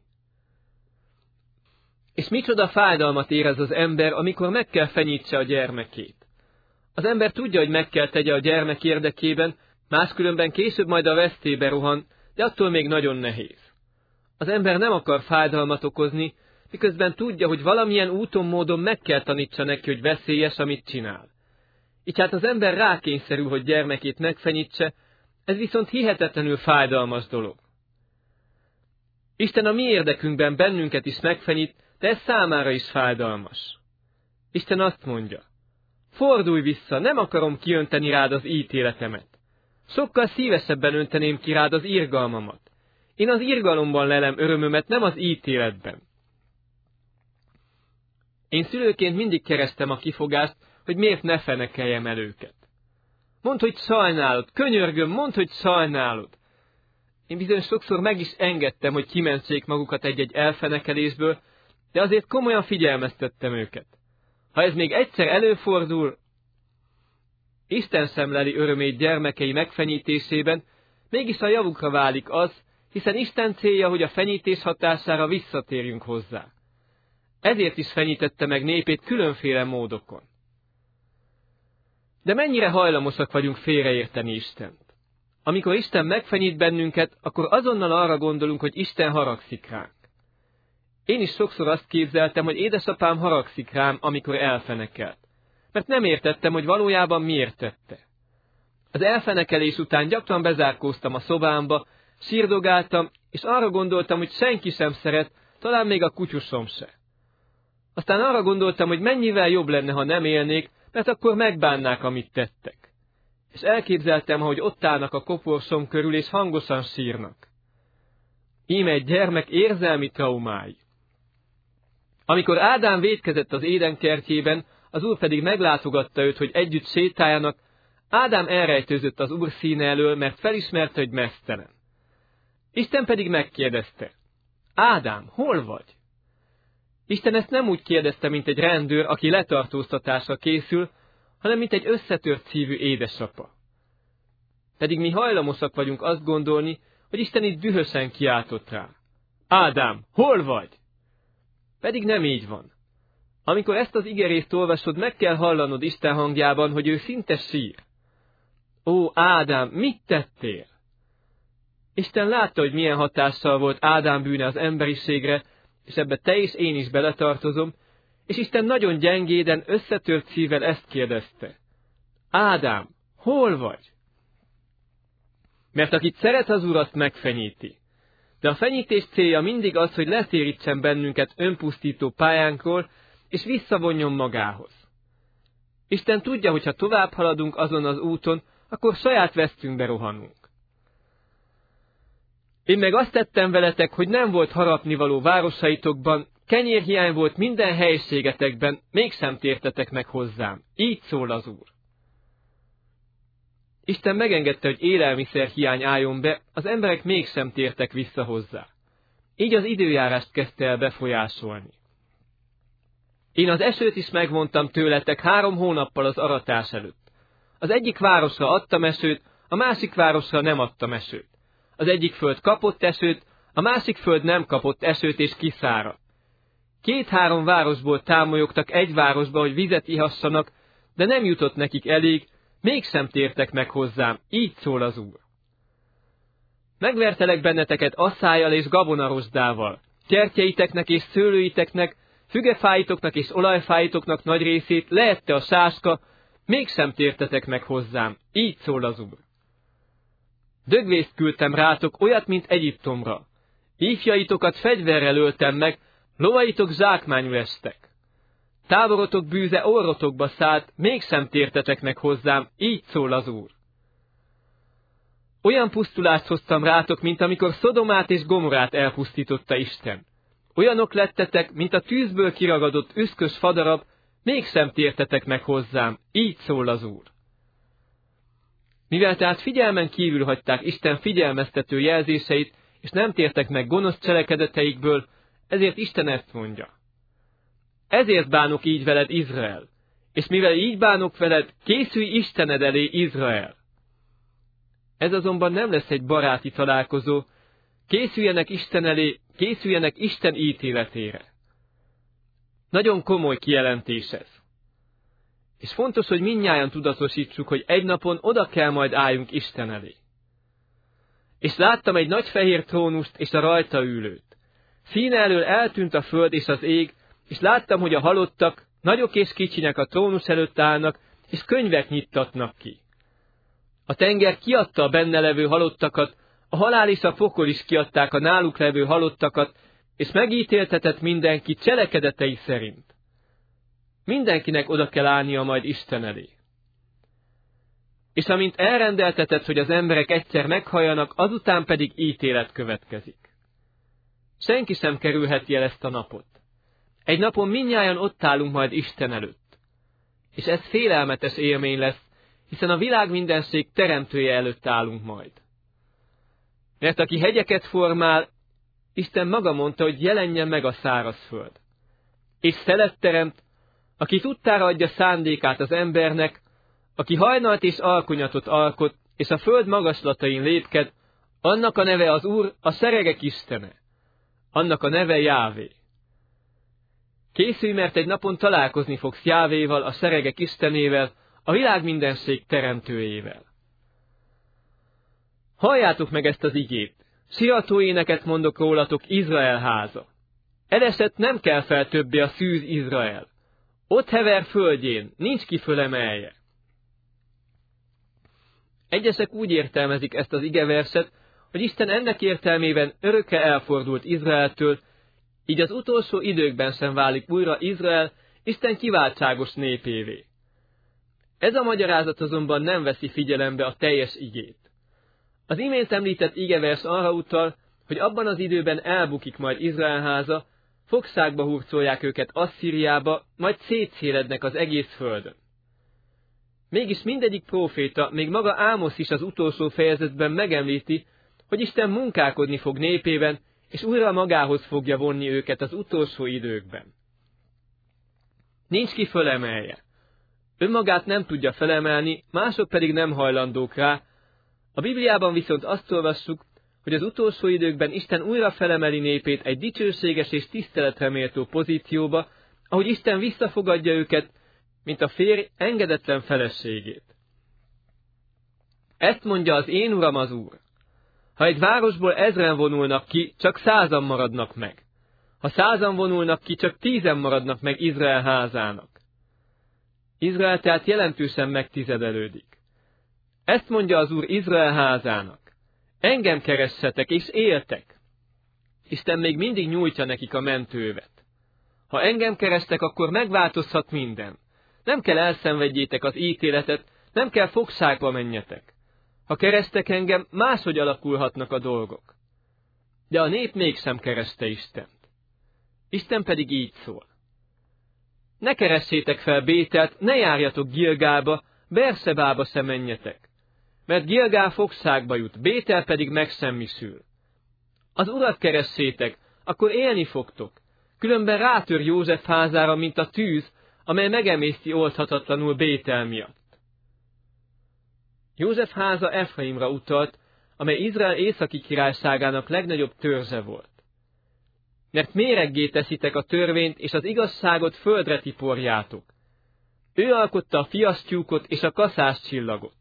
És micsoda fájdalmat érez az ember, amikor meg kell fenyítse a gyermekét. Az ember tudja, hogy meg kell tegye a gyermek érdekében, máskülönben később majd a vesztébe rohan, de attól még nagyon nehéz. Az ember nem akar fájdalmat okozni, miközben tudja, hogy valamilyen úton, módon meg kell tanítsa neki, hogy veszélyes, amit csinál. Így hát az ember rákényszerül, hogy gyermekét megfenyítse, ez viszont hihetetlenül fájdalmas dolog. Isten a mi érdekünkben bennünket is megfenyít, de ez számára is fájdalmas. Isten azt mondja, fordulj vissza, nem akarom kiönteni rád az ítéletemet. Sokkal szívesebben önteném ki rád az irgalmamat. Én az irgalomban lelem örömömet, nem az ítéletben. Én szülőként mindig kerestem a kifogást, hogy miért ne fenekeljem el őket. Mondd, hogy sajnálod, könyörgöm, mondd, hogy sajnálod. Én bizony sokszor meg is engedtem, hogy kimentsék magukat egy-egy elfenekelésből, de azért komolyan figyelmeztettem őket. Ha ez még egyszer előfordul, Isten szemleli örömét gyermekei megfenyítésében, mégis a javukra válik az, hiszen Isten célja, hogy a fenyítés hatására visszatérjünk hozzá. Ezért is fenyítette meg népét különféle módokon. De mennyire hajlamosak vagyunk félreérteni Istent? Amikor Isten megfenyít bennünket, akkor azonnal arra gondolunk, hogy Isten haragszik ránk. Én is sokszor azt képzeltem, hogy édesapám haragszik rám, amikor elfenekelt. Mert nem értettem, hogy valójában miért tette. Az elfenekelés után gyakran bezárkóztam a szobámba, sírdogáltam, és arra gondoltam, hogy senki sem szeret, talán még a kutyusom se. Aztán arra gondoltam, hogy mennyivel jobb lenne, ha nem élnék, mert akkor megbánnák, amit tettek. és elképzeltem, hogy ott állnak a koporsom körül, és hangosan sírnak. Íme egy gyermek érzelmi traumái. Amikor Ádám vétkezett az Éden kertjében, az Úr pedig meglátogatta őt, hogy együtt sétáljanak, Ádám elrejtőzött az Úr színe elől, mert felismerte, hogy meztelen. Isten pedig megkérdezte, Ádám, hol vagy? Isten ezt nem úgy kérdezte, mint egy rendőr, aki letartóztatásra készül, hanem mint egy összetört szívű édesapa. Pedig mi hajlamosak vagyunk azt gondolni, hogy Isten itt dühösen kiáltott rá. Ádám, hol vagy? Pedig nem így van. Amikor ezt az igerészt olvasod, meg kell hallanod Isten hangjában, hogy ő szinte sír. Ó, Ádám, mit tettél? Isten látta, hogy milyen hatással volt Ádám bűne az emberiségre, és ebbe te és én is beletartozom, és Isten nagyon gyengéden, összetört szívvel ezt kérdezte. Ádám, hol vagy? Mert akit szeret az Úr, azt megfenyíti. De a fenyítés célja mindig az, hogy letérítsen bennünket önpusztító pályánkról, és visszavonjon magához. Isten tudja, hogy ha tovább haladunk azon az úton, akkor saját vesztünkbe rohanunk. Én meg azt tettem veletek, hogy nem volt harapnivaló városaitokban, kenyérhiány volt minden helységetekben, mégsem tértetek meg hozzám. Így szól az Úr. Isten megengedte, hogy élelmiszer hiány álljon be, az emberek mégsem tértek vissza hozzá. Így az időjárást kezdte el befolyásolni. Én az esőt is megvontam tőletek három hónappal az aratás előtt. Az egyik városra adtam esőt, a másik városra nem adtam esőt. Az egyik föld kapott esőt, a másik föld nem kapott esőt és kiszáradt. Két-három városból támolyogtak egy városba, hogy vizet ihassanak, de nem jutott nekik elég, mégsem tértek meg hozzám, így szól az Úr. Megvertelek benneteket asszályjal és gabonarosdával, kertjeiteknek és szőlőiteknek, fügefáitoknak és olajfáitoknak nagy részét leette a sáska, mégsem tértetek meg hozzám, így szól az Úr. Dögvészt küldtem rátok, olyat, mint Egyiptomra. Ifjaitokat fegyverrel öltem meg, lovaitok zsákmányul estek. Táborotok bűze orrotokba szállt, mégsem tértetek meg hozzám, így szól az Úr. Olyan pusztulást hoztam rátok, mint amikor Szodomát és Gomorát elpusztította Isten. Olyanok lettetek, mint a tűzből kiragadott üszkös fadarab, mégsem tértetek meg hozzám, így szól az Úr. Mivel tehát figyelmen kívül hagyták Isten figyelmeztető jelzéseit, és nem tértek meg gonosz cselekedeteikből, ezért Isten ezt mondja. Ezért bánok így veled, Izrael, és mivel így bánok veled, készülj Istened elé, Izrael. Ez azonban nem lesz egy baráti találkozó, készüljenek Isten elé, készüljenek Isten ítéletére. Nagyon komoly kijelentés ez. És fontos, hogy mindnyájan tudatosítsuk, hogy egy napon oda kell majd álljunk Isten elé. És láttam egy nagy fehér trónust és a rajta ülőt. Színe elől eltűnt a föld és az ég, és láttam, hogy a halottak, nagyok és kicsinek a trónus előtt állnak, és könyvek nyittatnak ki. A tenger kiadta a benne levő halottakat, a halál és a pokol is kiadták a náluk levő halottakat, és megítéltetett mindenki cselekedetei szerint. Mindenkinek oda kell állnia majd Isten elé. És amint elrendeltetett, hogy az emberek egyszer meghalljanak, azután pedig ítélet következik. Senki sem kerülheti el ezt a napot. Egy napon mindnyájan ott állunk majd Isten előtt. És ez félelmetes élmény lesz, hiszen a világ mindenség teremtője előtt állunk majd. Mert aki hegyeket formál, Isten maga mondta, hogy jelenjen meg a szárazföld. És szelet teremt, aki tudtára adja szándékát az embernek, aki hajnalt és alkonyatot alkot, és a föld magaslatain lépked, annak a neve az Úr, a seregek Istene. Annak a neve Jávé. Készülj, mert egy napon találkozni fogsz Jávéval, a seregek Istenével, a világ mindenség teremtőjével. Halljátok meg ezt az igét, sirató éneket mondok rólatok, Izrael háza. Elesett nem kell fel többé a szűz Izrael. Ott hever földjén, nincs ki fölemelje. Egyesek úgy értelmezik ezt az igeverset, hogy Isten ennek értelmében örökre elfordult Izraeltől, így az utolsó időkben sem válik újra Izrael Isten kiváltságos népévé. Ez a magyarázat azonban nem veszi figyelembe a teljes igét. Az imént említett igevers arra utal, hogy abban az időben elbukik majd Izrael háza, fogságba hurcolják őket Asszíriába, majd szétszélednek az egész földön. Mégis mindegyik próféta, még maga Ámosz is az utolsó fejezetben megemlíti, hogy Isten munkálkodni fog népében, és újra magához fogja vonni őket az utolsó időkben. Nincs ki fölemelje. Önmagát nem tudja felemelni, mások pedig nem hajlandók rá. A Bibliában viszont azt olvassuk, hogy az utolsó időkben Isten újra felemeli népét egy dicsőséges és tiszteletre méltó pozícióba, ahogy Isten visszafogadja őket, mint a férj engedetlen feleségét. Ezt mondja az én Uram az Úr. Ha egy városból ezren vonulnak ki, csak százan maradnak meg. Ha százan vonulnak ki, csak tízen maradnak meg Izrael házának. Izrael tehát jelentősen megtizedelődik. Ezt mondja az Úr Izrael házának. Engem keressetek és éltek. Isten még mindig nyújtja nekik a mentővet. Ha engem kerestek, akkor megváltozhat minden. Nem kell elszenvedjétek az ítéletet, nem kell fogságba menjetek. Ha kerestek engem, máshogy alakulhatnak a dolgok. De a nép mégsem kereste Istent. Isten pedig így szól. Ne keressétek fel Bételt, ne járjatok Gilgálba, Bersebába se menjetek. Mert Gilgál fogságba jut, Bétel pedig megsemmisül. Az Urat keressétek, akkor élni fogtok, különben rátör József házára, mint a tűz, amely megemészti oldhatatlanul Bétel miatt. József háza Efraimra utalt, amely Izrael északi királyságának legnagyobb törzse volt. Mert méreggé teszitek a törvényt, és az igazságot földre tiporjátok. Ő alkotta a fiasztyúkot és a kaszás csillagot.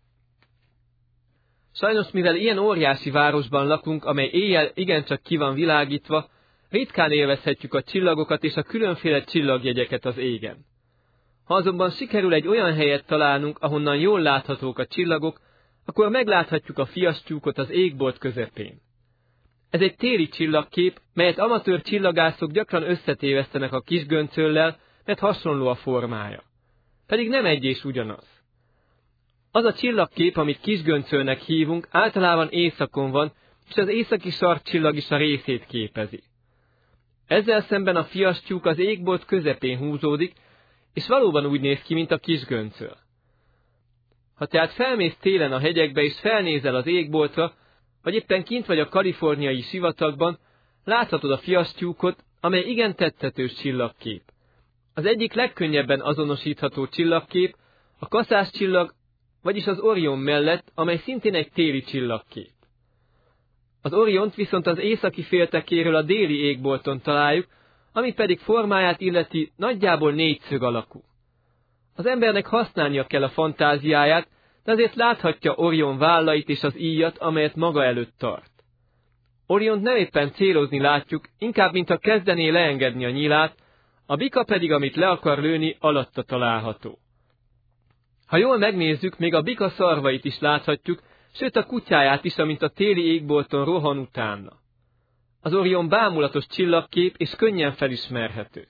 Sajnos, mivel ilyen óriási városban lakunk, amely éjjel igencsak ki van világítva, ritkán élvezhetjük a csillagokat és a különféle csillagjegyeket az égen. Ha azonban sikerül egy olyan helyet találnunk, ahonnan jól láthatók a csillagok, akkor megláthatjuk a fiasztyúkot az égbolt közepén. Ez egy téli csillagkép, melyet amatőr csillagászok gyakran összetévesztenek a kisgöncöllel, mert hasonló a formája. Pedig nem egy és ugyanaz. Az a csillagkép, amit kisgöncölnek hívunk, általában északon van, és az északi sarkcsillag is a részét képezi. Ezzel szemben a fiasztyúk az égbolt közepén húzódik, és valóban úgy néz ki, mint a kisgöncöl. Ha tehát felmész télen a hegyekbe, és felnézel az égboltra, vagy éppen kint vagy a kaliforniai sivatagban, láthatod a fiasztyúkot, amely igen tettetős csillagkép. Az egyik legkönnyebben azonosítható csillagkép a kaszás csillag, vagyis az Orion mellett, amely szintén egy téli csillagkép. Az Oriont viszont az északi féltekéről a déli égbolton találjuk, ami pedig formáját illeti nagyjából négyszög alakú. Az embernek használnia kell a fantáziáját, de azért láthatja Orion vállait és az íjat, amelyet maga előtt tart. Oriont nem éppen célozni látjuk, inkább mintha kezdené leengedni a nyílát, a bika pedig, amit le akar lőni, alatta található. Ha jól megnézzük, még a bika szarvait is láthatjuk, sőt a kutyáját is, amint a téli égbolton rohan utána. Az Orion bámulatos csillagkép és könnyen felismerhető.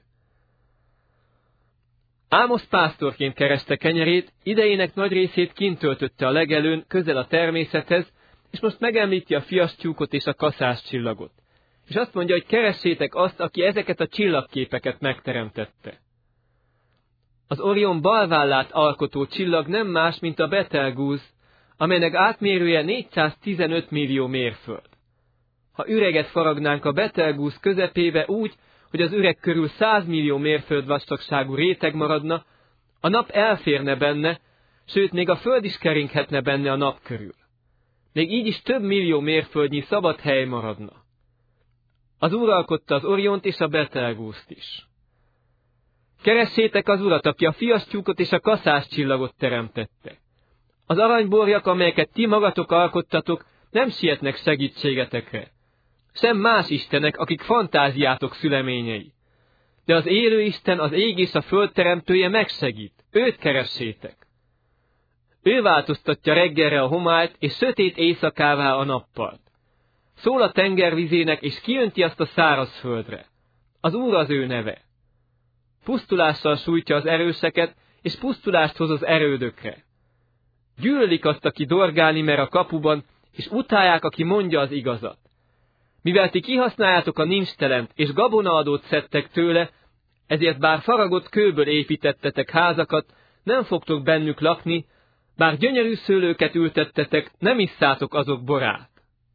Ámosz pásztorként kereste kenyerét, idejének nagy részét kint töltötte a legelőn, közel a természethez, és most megemlíti a fiasztyúkot és a kaszás csillagot. És azt mondja, hogy keressétek azt, aki ezeket a csillagképeket megteremtette. Az Orion balvállát alkotó csillag nem más, mint a Betelgúz, amelynek átmérője négyszáztizenöt millió mérföld. Ha üreget faragnánk a Betelgúz közepébe úgy, hogy az üreg körül száz millió mérföld vastagságú réteg maradna, a nap elférne benne, sőt, még a föld is keringhetne benne a nap körül. Még így is több millió mérföldnyi szabad hely maradna. Az Úr alkotta az Oriont és a Betelgúzt is. Keressétek az Urat, aki a fiasztyúkot és a kaszás csillagot teremtette. Az aranyborjak, amelyeket ti magatok alkottatok, nem sietnek segítségetekre. Sem más istenek, akik fantáziátok szüleményei. De az élő Isten, az ég és a föld teremtője megsegít. Őt keressétek. Ő változtatja reggelre a homályt, és sötét éjszakává a nappalt. Szól a tengervizének, és kiönti azt a szárazföldre. Az Úr az ő neve. Pusztulással sújtja az erőseket, és pusztulást hoz az erődökre. Gyűlölik azt, aki dorgálni mer a kapuban, és utálják, aki mondja az igazat. Mivel ti kihasználjátok a nincstelent, és gabonaadót szedtek tőle, ezért bár faragott kőből építettetek házakat, nem fogtok bennük lakni, bár gyönyörű szőlőket ültettetek, nem isszátok azok borát.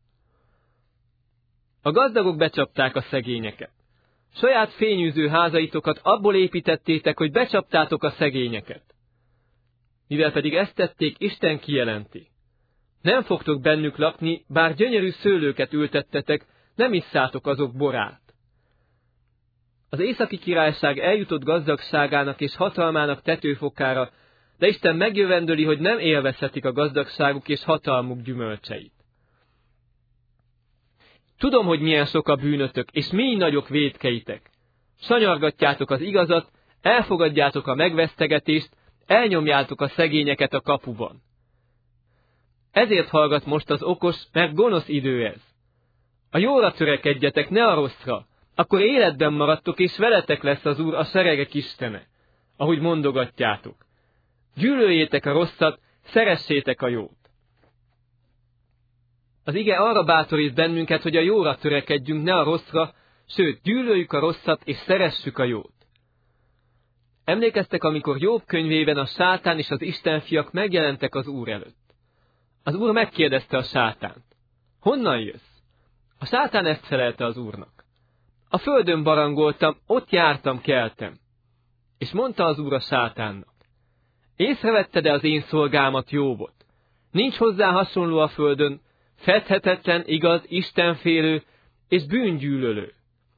A gazdagok becsapták a szegényeket. Saját fényűző házaitokat abból építettétek, hogy becsaptátok a szegényeket. Mivel pedig ezt tették, Isten kijelenti. Nem fogtok bennük lakni, bár gyönyörű szőlőket ültettetek, nem isszátok azok borát. Az északi királyság eljutott gazdagságának és hatalmának tetőfokára, de Isten megjövendöli, hogy nem élvezhetik a gazdagságuk és hatalmuk gyümölcseit. Tudom, hogy milyen sok a bűnötök, és mi nagyok vétkeitek. Sanyargatjátok az igazat, elfogadjátok a megvesztegetést, elnyomjátok a szegényeket a kapuban. Ezért hallgat most az okos, mert gonosz idő ez. A jóra törekedjetek, ne a rosszra, akkor életben maradtok, és veletek lesz az Úr, a seregek Istene, ahogy mondogatjátok. Gyűlöljétek a rosszat, szeressétek a jót. Az ige arra bátorít bennünket, hogy a jóra törekedjünk, ne a rosszra, sőt, gyűlöljük a rosszat, és szeressük a jót. Emlékeztek, amikor Jobb könyvében a sátán és az Istenfiak megjelentek az Úr előtt. Az Úr megkérdezte a sátánt. Honnan jössz? A sátán ezt felelte az Úrnak. A földön barangoltam, ott jártam, keltem. És mondta az Úr a sátánnak. Észrevetted-e az én szolgámat, Jobbot? Nincs hozzá hasonló a földön, fedhetetlen, igaz, istenfélő és bűngyűlölő.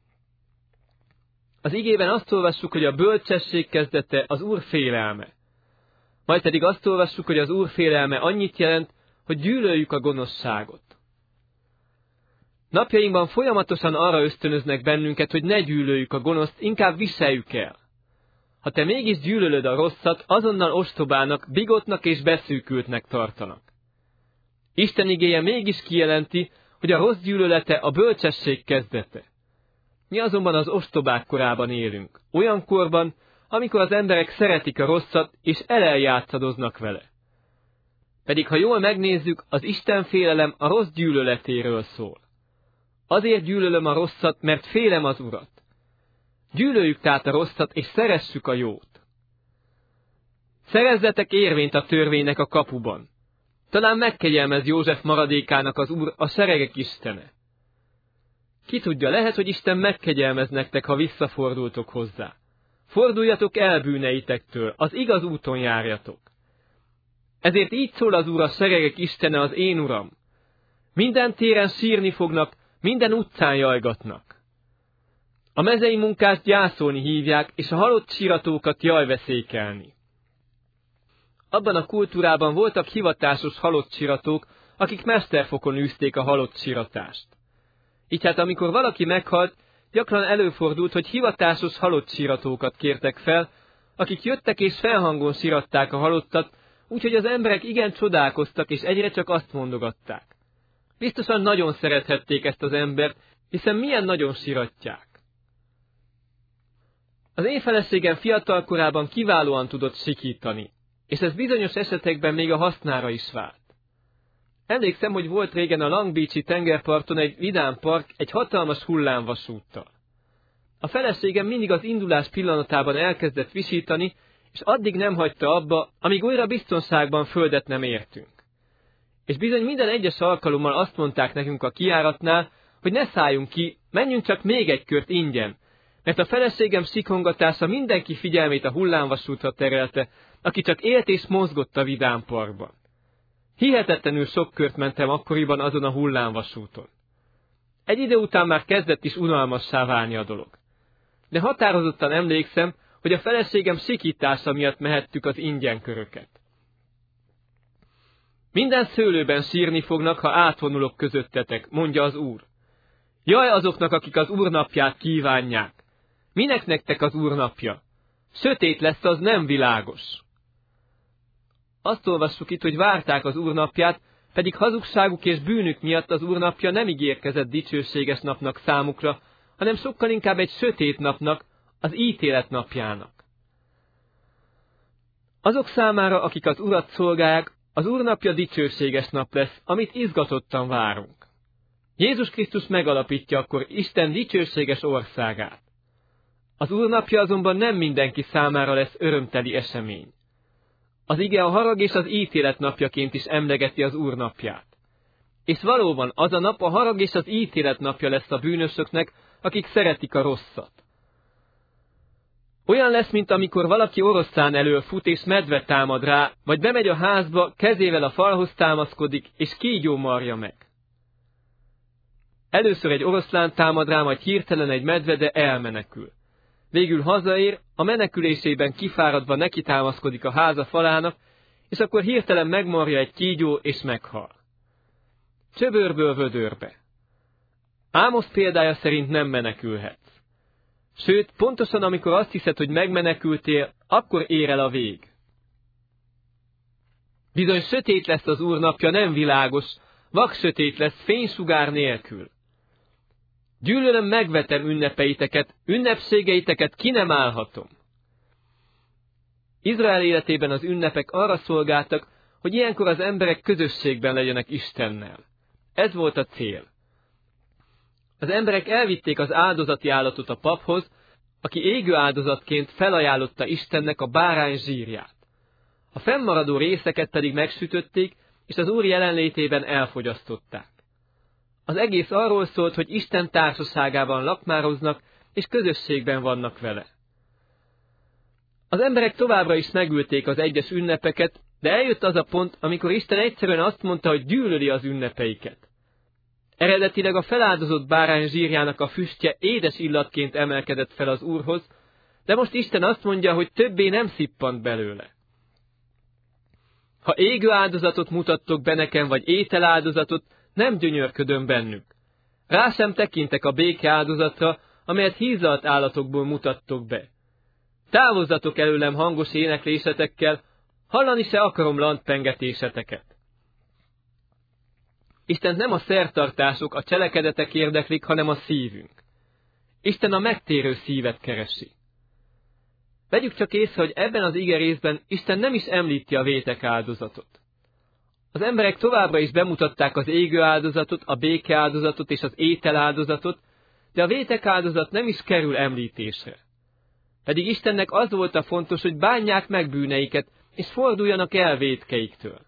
Az igében azt olvassuk, hogy a bölcsesség kezdete az Úr félelme. Majd pedig azt olvassuk, hogy az Úr félelme annyit jelent, hogy gyűlöljük a gonoszságot. Napjainkban folyamatosan arra ösztönöznek bennünket, hogy ne gyűlöljük a gonoszt, inkább viseljük el. Ha te mégis gyűlölöd a rosszat, azonnal ostobának, bigotnak és beszűkültnek tartanak. Isten igéje mégis kijelenti, hogy a rossz gyűlölete a bölcsesség kezdete. Mi azonban az ostobák korában élünk, olyan korban, amikor az emberek szeretik a rosszat, és eleljátszadoznak vele. Pedig ha jól megnézzük, az Isten félelem a rossz gyűlöletéről szól. Azért gyűlölöm a rosszat, mert félem az Urat. Gyűlöljük tehát a rosszat, és szeressük a jót. Szerezzetek érvényt a törvénynek a kapuban. Talán megkegyelmez József maradékának az Úr, a seregek Istene. Ki tudja, lehet, hogy Isten megkegyelmez nektek, ha visszafordultok hozzá. Forduljatok el bűneitektől, az igaz úton járjatok. Ezért így szól az Úr, a seregek Istene, az én Uram. Minden téren sírni fognak, minden utcán jajgatnak. A mezei munkást gyászolni hívják, és a halott síratókat jajveszékelni. Abban a kultúrában voltak hivatásos halott síratók, akik mesterfokon űzték a halott síratást. Így hát amikor valaki meghalt, gyakran előfordult, hogy hivatásos halott síratókat kértek fel, akik jöttek és felhangon síratták a halottat, úgyhogy az emberek igen csodálkoztak, és egyre csak azt mondogatták. Biztosan nagyon szerethették ezt az embert, hiszen milyen nagyon síratják. Az én feleségem fiatal korában kiválóan tudott sikítani, és ez bizonyos esetekben még a hasznára is vált. Emlékszem, hogy volt régen a Long Beach-i tengerparton egy vidám park egy hatalmas hullámvasúttal. A feleségem mindig az indulás pillanatában elkezdett visítani, és addig nem hagyta abba, amíg újra biztonságban földet nem értünk. És bizony minden egyes alkalommal azt mondták nekünk a kijáratnál, hogy ne szálljunk ki, menjünk csak még egy kört ingyen, mert a feleségem sikongatása mindenki figyelmét a hullámvasútra terelte, aki csak élt és mozgott a vidám parkban. Hihetetlenül sok kört mentem akkoriban azon a hullámvasúton. Egy idő után már kezdett is unalmassá válni a dolog. De határozottan emlékszem, hogy a feleségem sikítása miatt mehettük az ingyen köröket. Minden szőlőben sírni fognak, ha átvonulok közöttetek, mondja az Úr. Jaj azoknak, akik az Úr napját kívánják. Minek nektek az Úr napja? Sötét lesz, az nem világos. Azt olvassuk itt, hogy várták az Úr napját, pedig hazugságuk és bűnük miatt az Úr napja nem ígérkezett dicsőséges napnak számukra, hanem sokkal inkább egy sötét napnak, az ítélet napjának. Azok számára, akik az Urat szolgálják, az Úr napja dicsőséges nap lesz, amit izgatottan várunk. Jézus Krisztus megalapítja akkor Isten dicsőséges országát. Az Úr napja azonban nem mindenki számára lesz örömteli esemény. Az ige a harag és az ítélet napjaként is emlegeti az Úr napját. És valóban az a nap a harag és az ítélet napja lesz a bűnösöknek, akik szeretik a rosszat. Olyan lesz, mint amikor valaki oroszlán elől fut és medve támad rá, vagy bemegy a házba, kezével a falhoz támaszkodik, és kígyó marja meg. Először egy oroszlán támad rá, majd hirtelen egy medve, de elmenekül. Végül hazaér, a menekülésében kifáradva neki támaszkodik a háza falának, és akkor hirtelen megmarja egy kígyó, és meghal. Csöbörből vödörbe. Ámosz példája szerint nem menekülhetsz. Sőt, pontosan amikor azt hiszed, hogy megmenekültél, akkor ér el a vég. Bizony sötét lesz az Úr napja, nem világos, vaksötét lesz, fénysugár nélkül. Gyűlölöm, megvetem ünnepeiteket, ünnepségeiteket ki nem állhatom. Izrael életében az ünnepek arra szolgáltak, hogy ilyenkor az emberek közösségben legyenek Istennel. Ez volt a cél. Az emberek elvitték az áldozati állatot a paphoz, aki égő áldozatként felajánlotta Istennek a bárány zsírját. A fennmaradó részeket pedig megsütötték, és az Úr jelenlétében elfogyasztották. Az egész arról szólt, hogy Isten társaságában lakmároznak, és közösségben vannak vele. Az emberek továbbra is megülték az egyes ünnepeket, de eljött az a pont, amikor Isten egyszerűen azt mondta, hogy gyűlöli az ünnepeiket. Eredetileg a feláldozott bárány zsírjának a füstje édes illatként emelkedett fel az Úrhoz, de most Isten azt mondja, hogy többé nem szippant belőle. Ha égő áldozatot mutattok be nekem, vagy ételáldozatot, nem gyönyörködöm bennük. Rá sem tekintek a béke áldozatra, amelyet hízalt állatokból mutattok be. Távozzatok előlem hangos éneklésetekkel, hallani se akarom lantpengetéseteket. Istent nem a szertartások, a cselekedetek érdeklik, hanem a szívünk. Isten a megtérő szívet keresi. Vegyük csak észre, hogy ebben az ige részben Isten nem is említi a vétek áldozatot. Az emberek továbbra is bemutatták az égő áldozatot, a béke áldozatot és az étel áldozatot, de a vétek áldozat nem is kerül említésre. Pedig Istennek az volt a fontos, hogy bánják meg bűneiket, és forduljanak el vétkeiktől.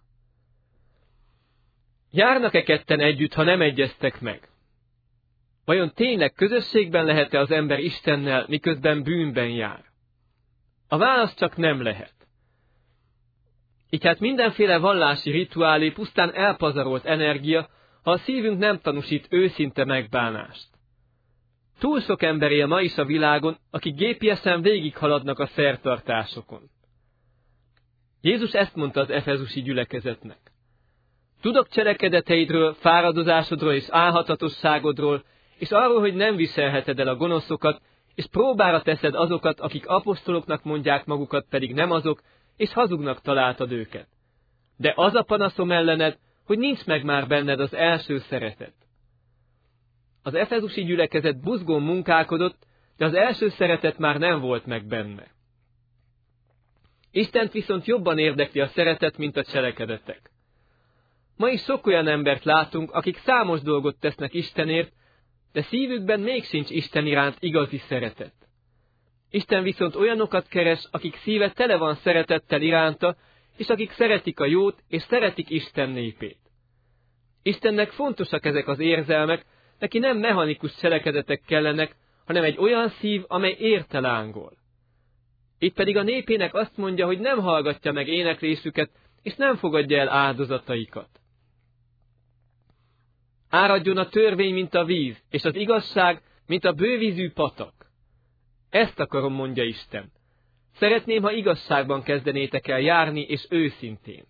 Járnak-e ketten együtt, ha nem egyeztek meg? Vajon tényleg közösségben lehet-e az ember Istennel, miközben bűnben jár? A válasz csak nem lehet. Így hát mindenféle vallási rituálé pusztán elpazarolt energia, ha a szívünk nem tanúsít őszinte megbánást. Túl sok ember él ma is a világon, akik gépiesen végighaladnak a szertartásokon. Jézus ezt mondta az efezusi gyülekezetnek. Tudok cselekedeteidről, fáradozásodról és álhatatosságodról, és arról, hogy nem viselheted el a gonoszokat, és próbára teszed azokat, akik apostoloknak mondják magukat, pedig nem azok, és hazugnak találtad őket. De az a panaszom ellened, hogy nincs meg már benned az első szeretet. Az efezusi gyülekezet buzgón munkálkodott, de az első szeretet már nem volt meg benne. Istent viszont jobban érdekli a szeretet, mint a cselekedetek. Ma is sok olyan embert látunk, akik számos dolgot tesznek Istenért, de szívükben még sincs Isten iránt igazi szeretet. Isten viszont olyanokat keres, akik szíve tele van szeretettel iránta, és akik szeretik a jót, és szeretik Isten népét. Istennek fontosak ezek az érzelmek, neki nem mechanikus cselekedetek kellenek, hanem egy olyan szív, amely érte lángol. Itt pedig a népének azt mondja, hogy nem hallgatja meg éneklésüket, és nem fogadja el áldozataikat. Áradjon a törvény, mint a víz, és az igazság, mint a bővízű patak. Ezt akarom, mondja Isten. Szeretném, ha igazságban kezdenétek el járni, és őszintén.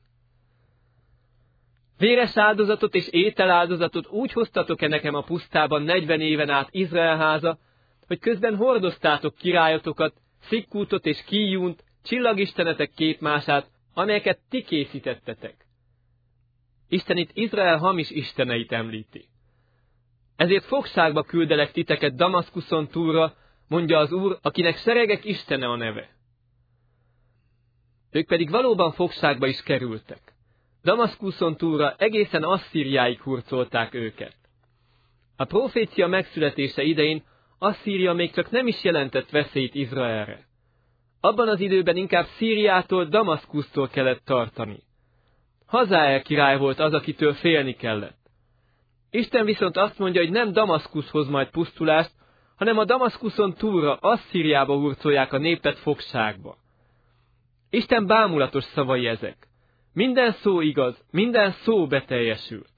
Véres áldozatot és ételáldozatot úgy hoztatok-e nekem a pusztában negyven éven át Izrael háza, hogy közben hordoztátok királyotokat, Szikkútot és Kíjúnt, csillagistenetek képmását, amelyeket ti készítettetek. Isten itt Izrael hamis isteneit említi. Ezért fogságba küldelek titeket Damaszkuszon túlra, mondja az Úr, akinek seregek istene a neve. Ők pedig valóban fogságba is kerültek. Damaszkuszon túlra egészen Asszíriáig hurcolták őket. A profécia megszületése idején Asszíria még csak nem is jelentett veszélyt Izraelre. Abban az időben inkább Szíriától, Damaszkusztól kellett tartani. Hazael király volt az, akitől félni kellett. Isten viszont azt mondja, hogy nem Damaszkusz hoz majd pusztulást, hanem a Damaszkuszon túlra, Asszíriába hurcolják a népet fogságba. Isten bámulatos szavai ezek. Minden szó igaz, minden szó beteljesült.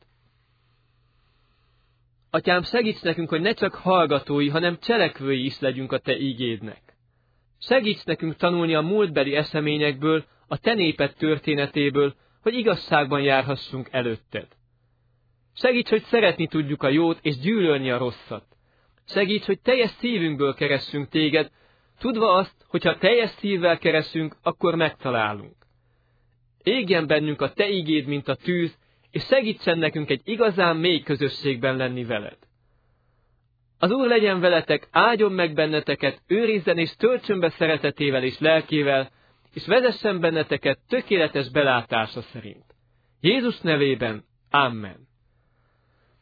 Atyám, segíts nekünk, hogy ne csak hallgatói, hanem cselekvői is legyünk a te ígédnek. Segíts nekünk tanulni a múltbeli eseményekből, a te néped történetéből, hogy igazságban járhassunk előtted. Segíts, hogy szeretni tudjuk a jót és gyűlölni a rosszat. Segíts, hogy teljes szívünkből keressünk téged, tudva azt, hogy ha teljes szívvel keresünk, akkor megtalálunk. Égjen bennünk a te ígéd, mint a tűz, és segítsen nekünk egy igazán mély közösségben lenni veled. Az Úr legyen veletek, áldjon meg benneteket, őrizzen és töltsön be szeretetével és lelkével, és vezessen benneteket tökéletes belátása szerint. Jézus nevében, Amen.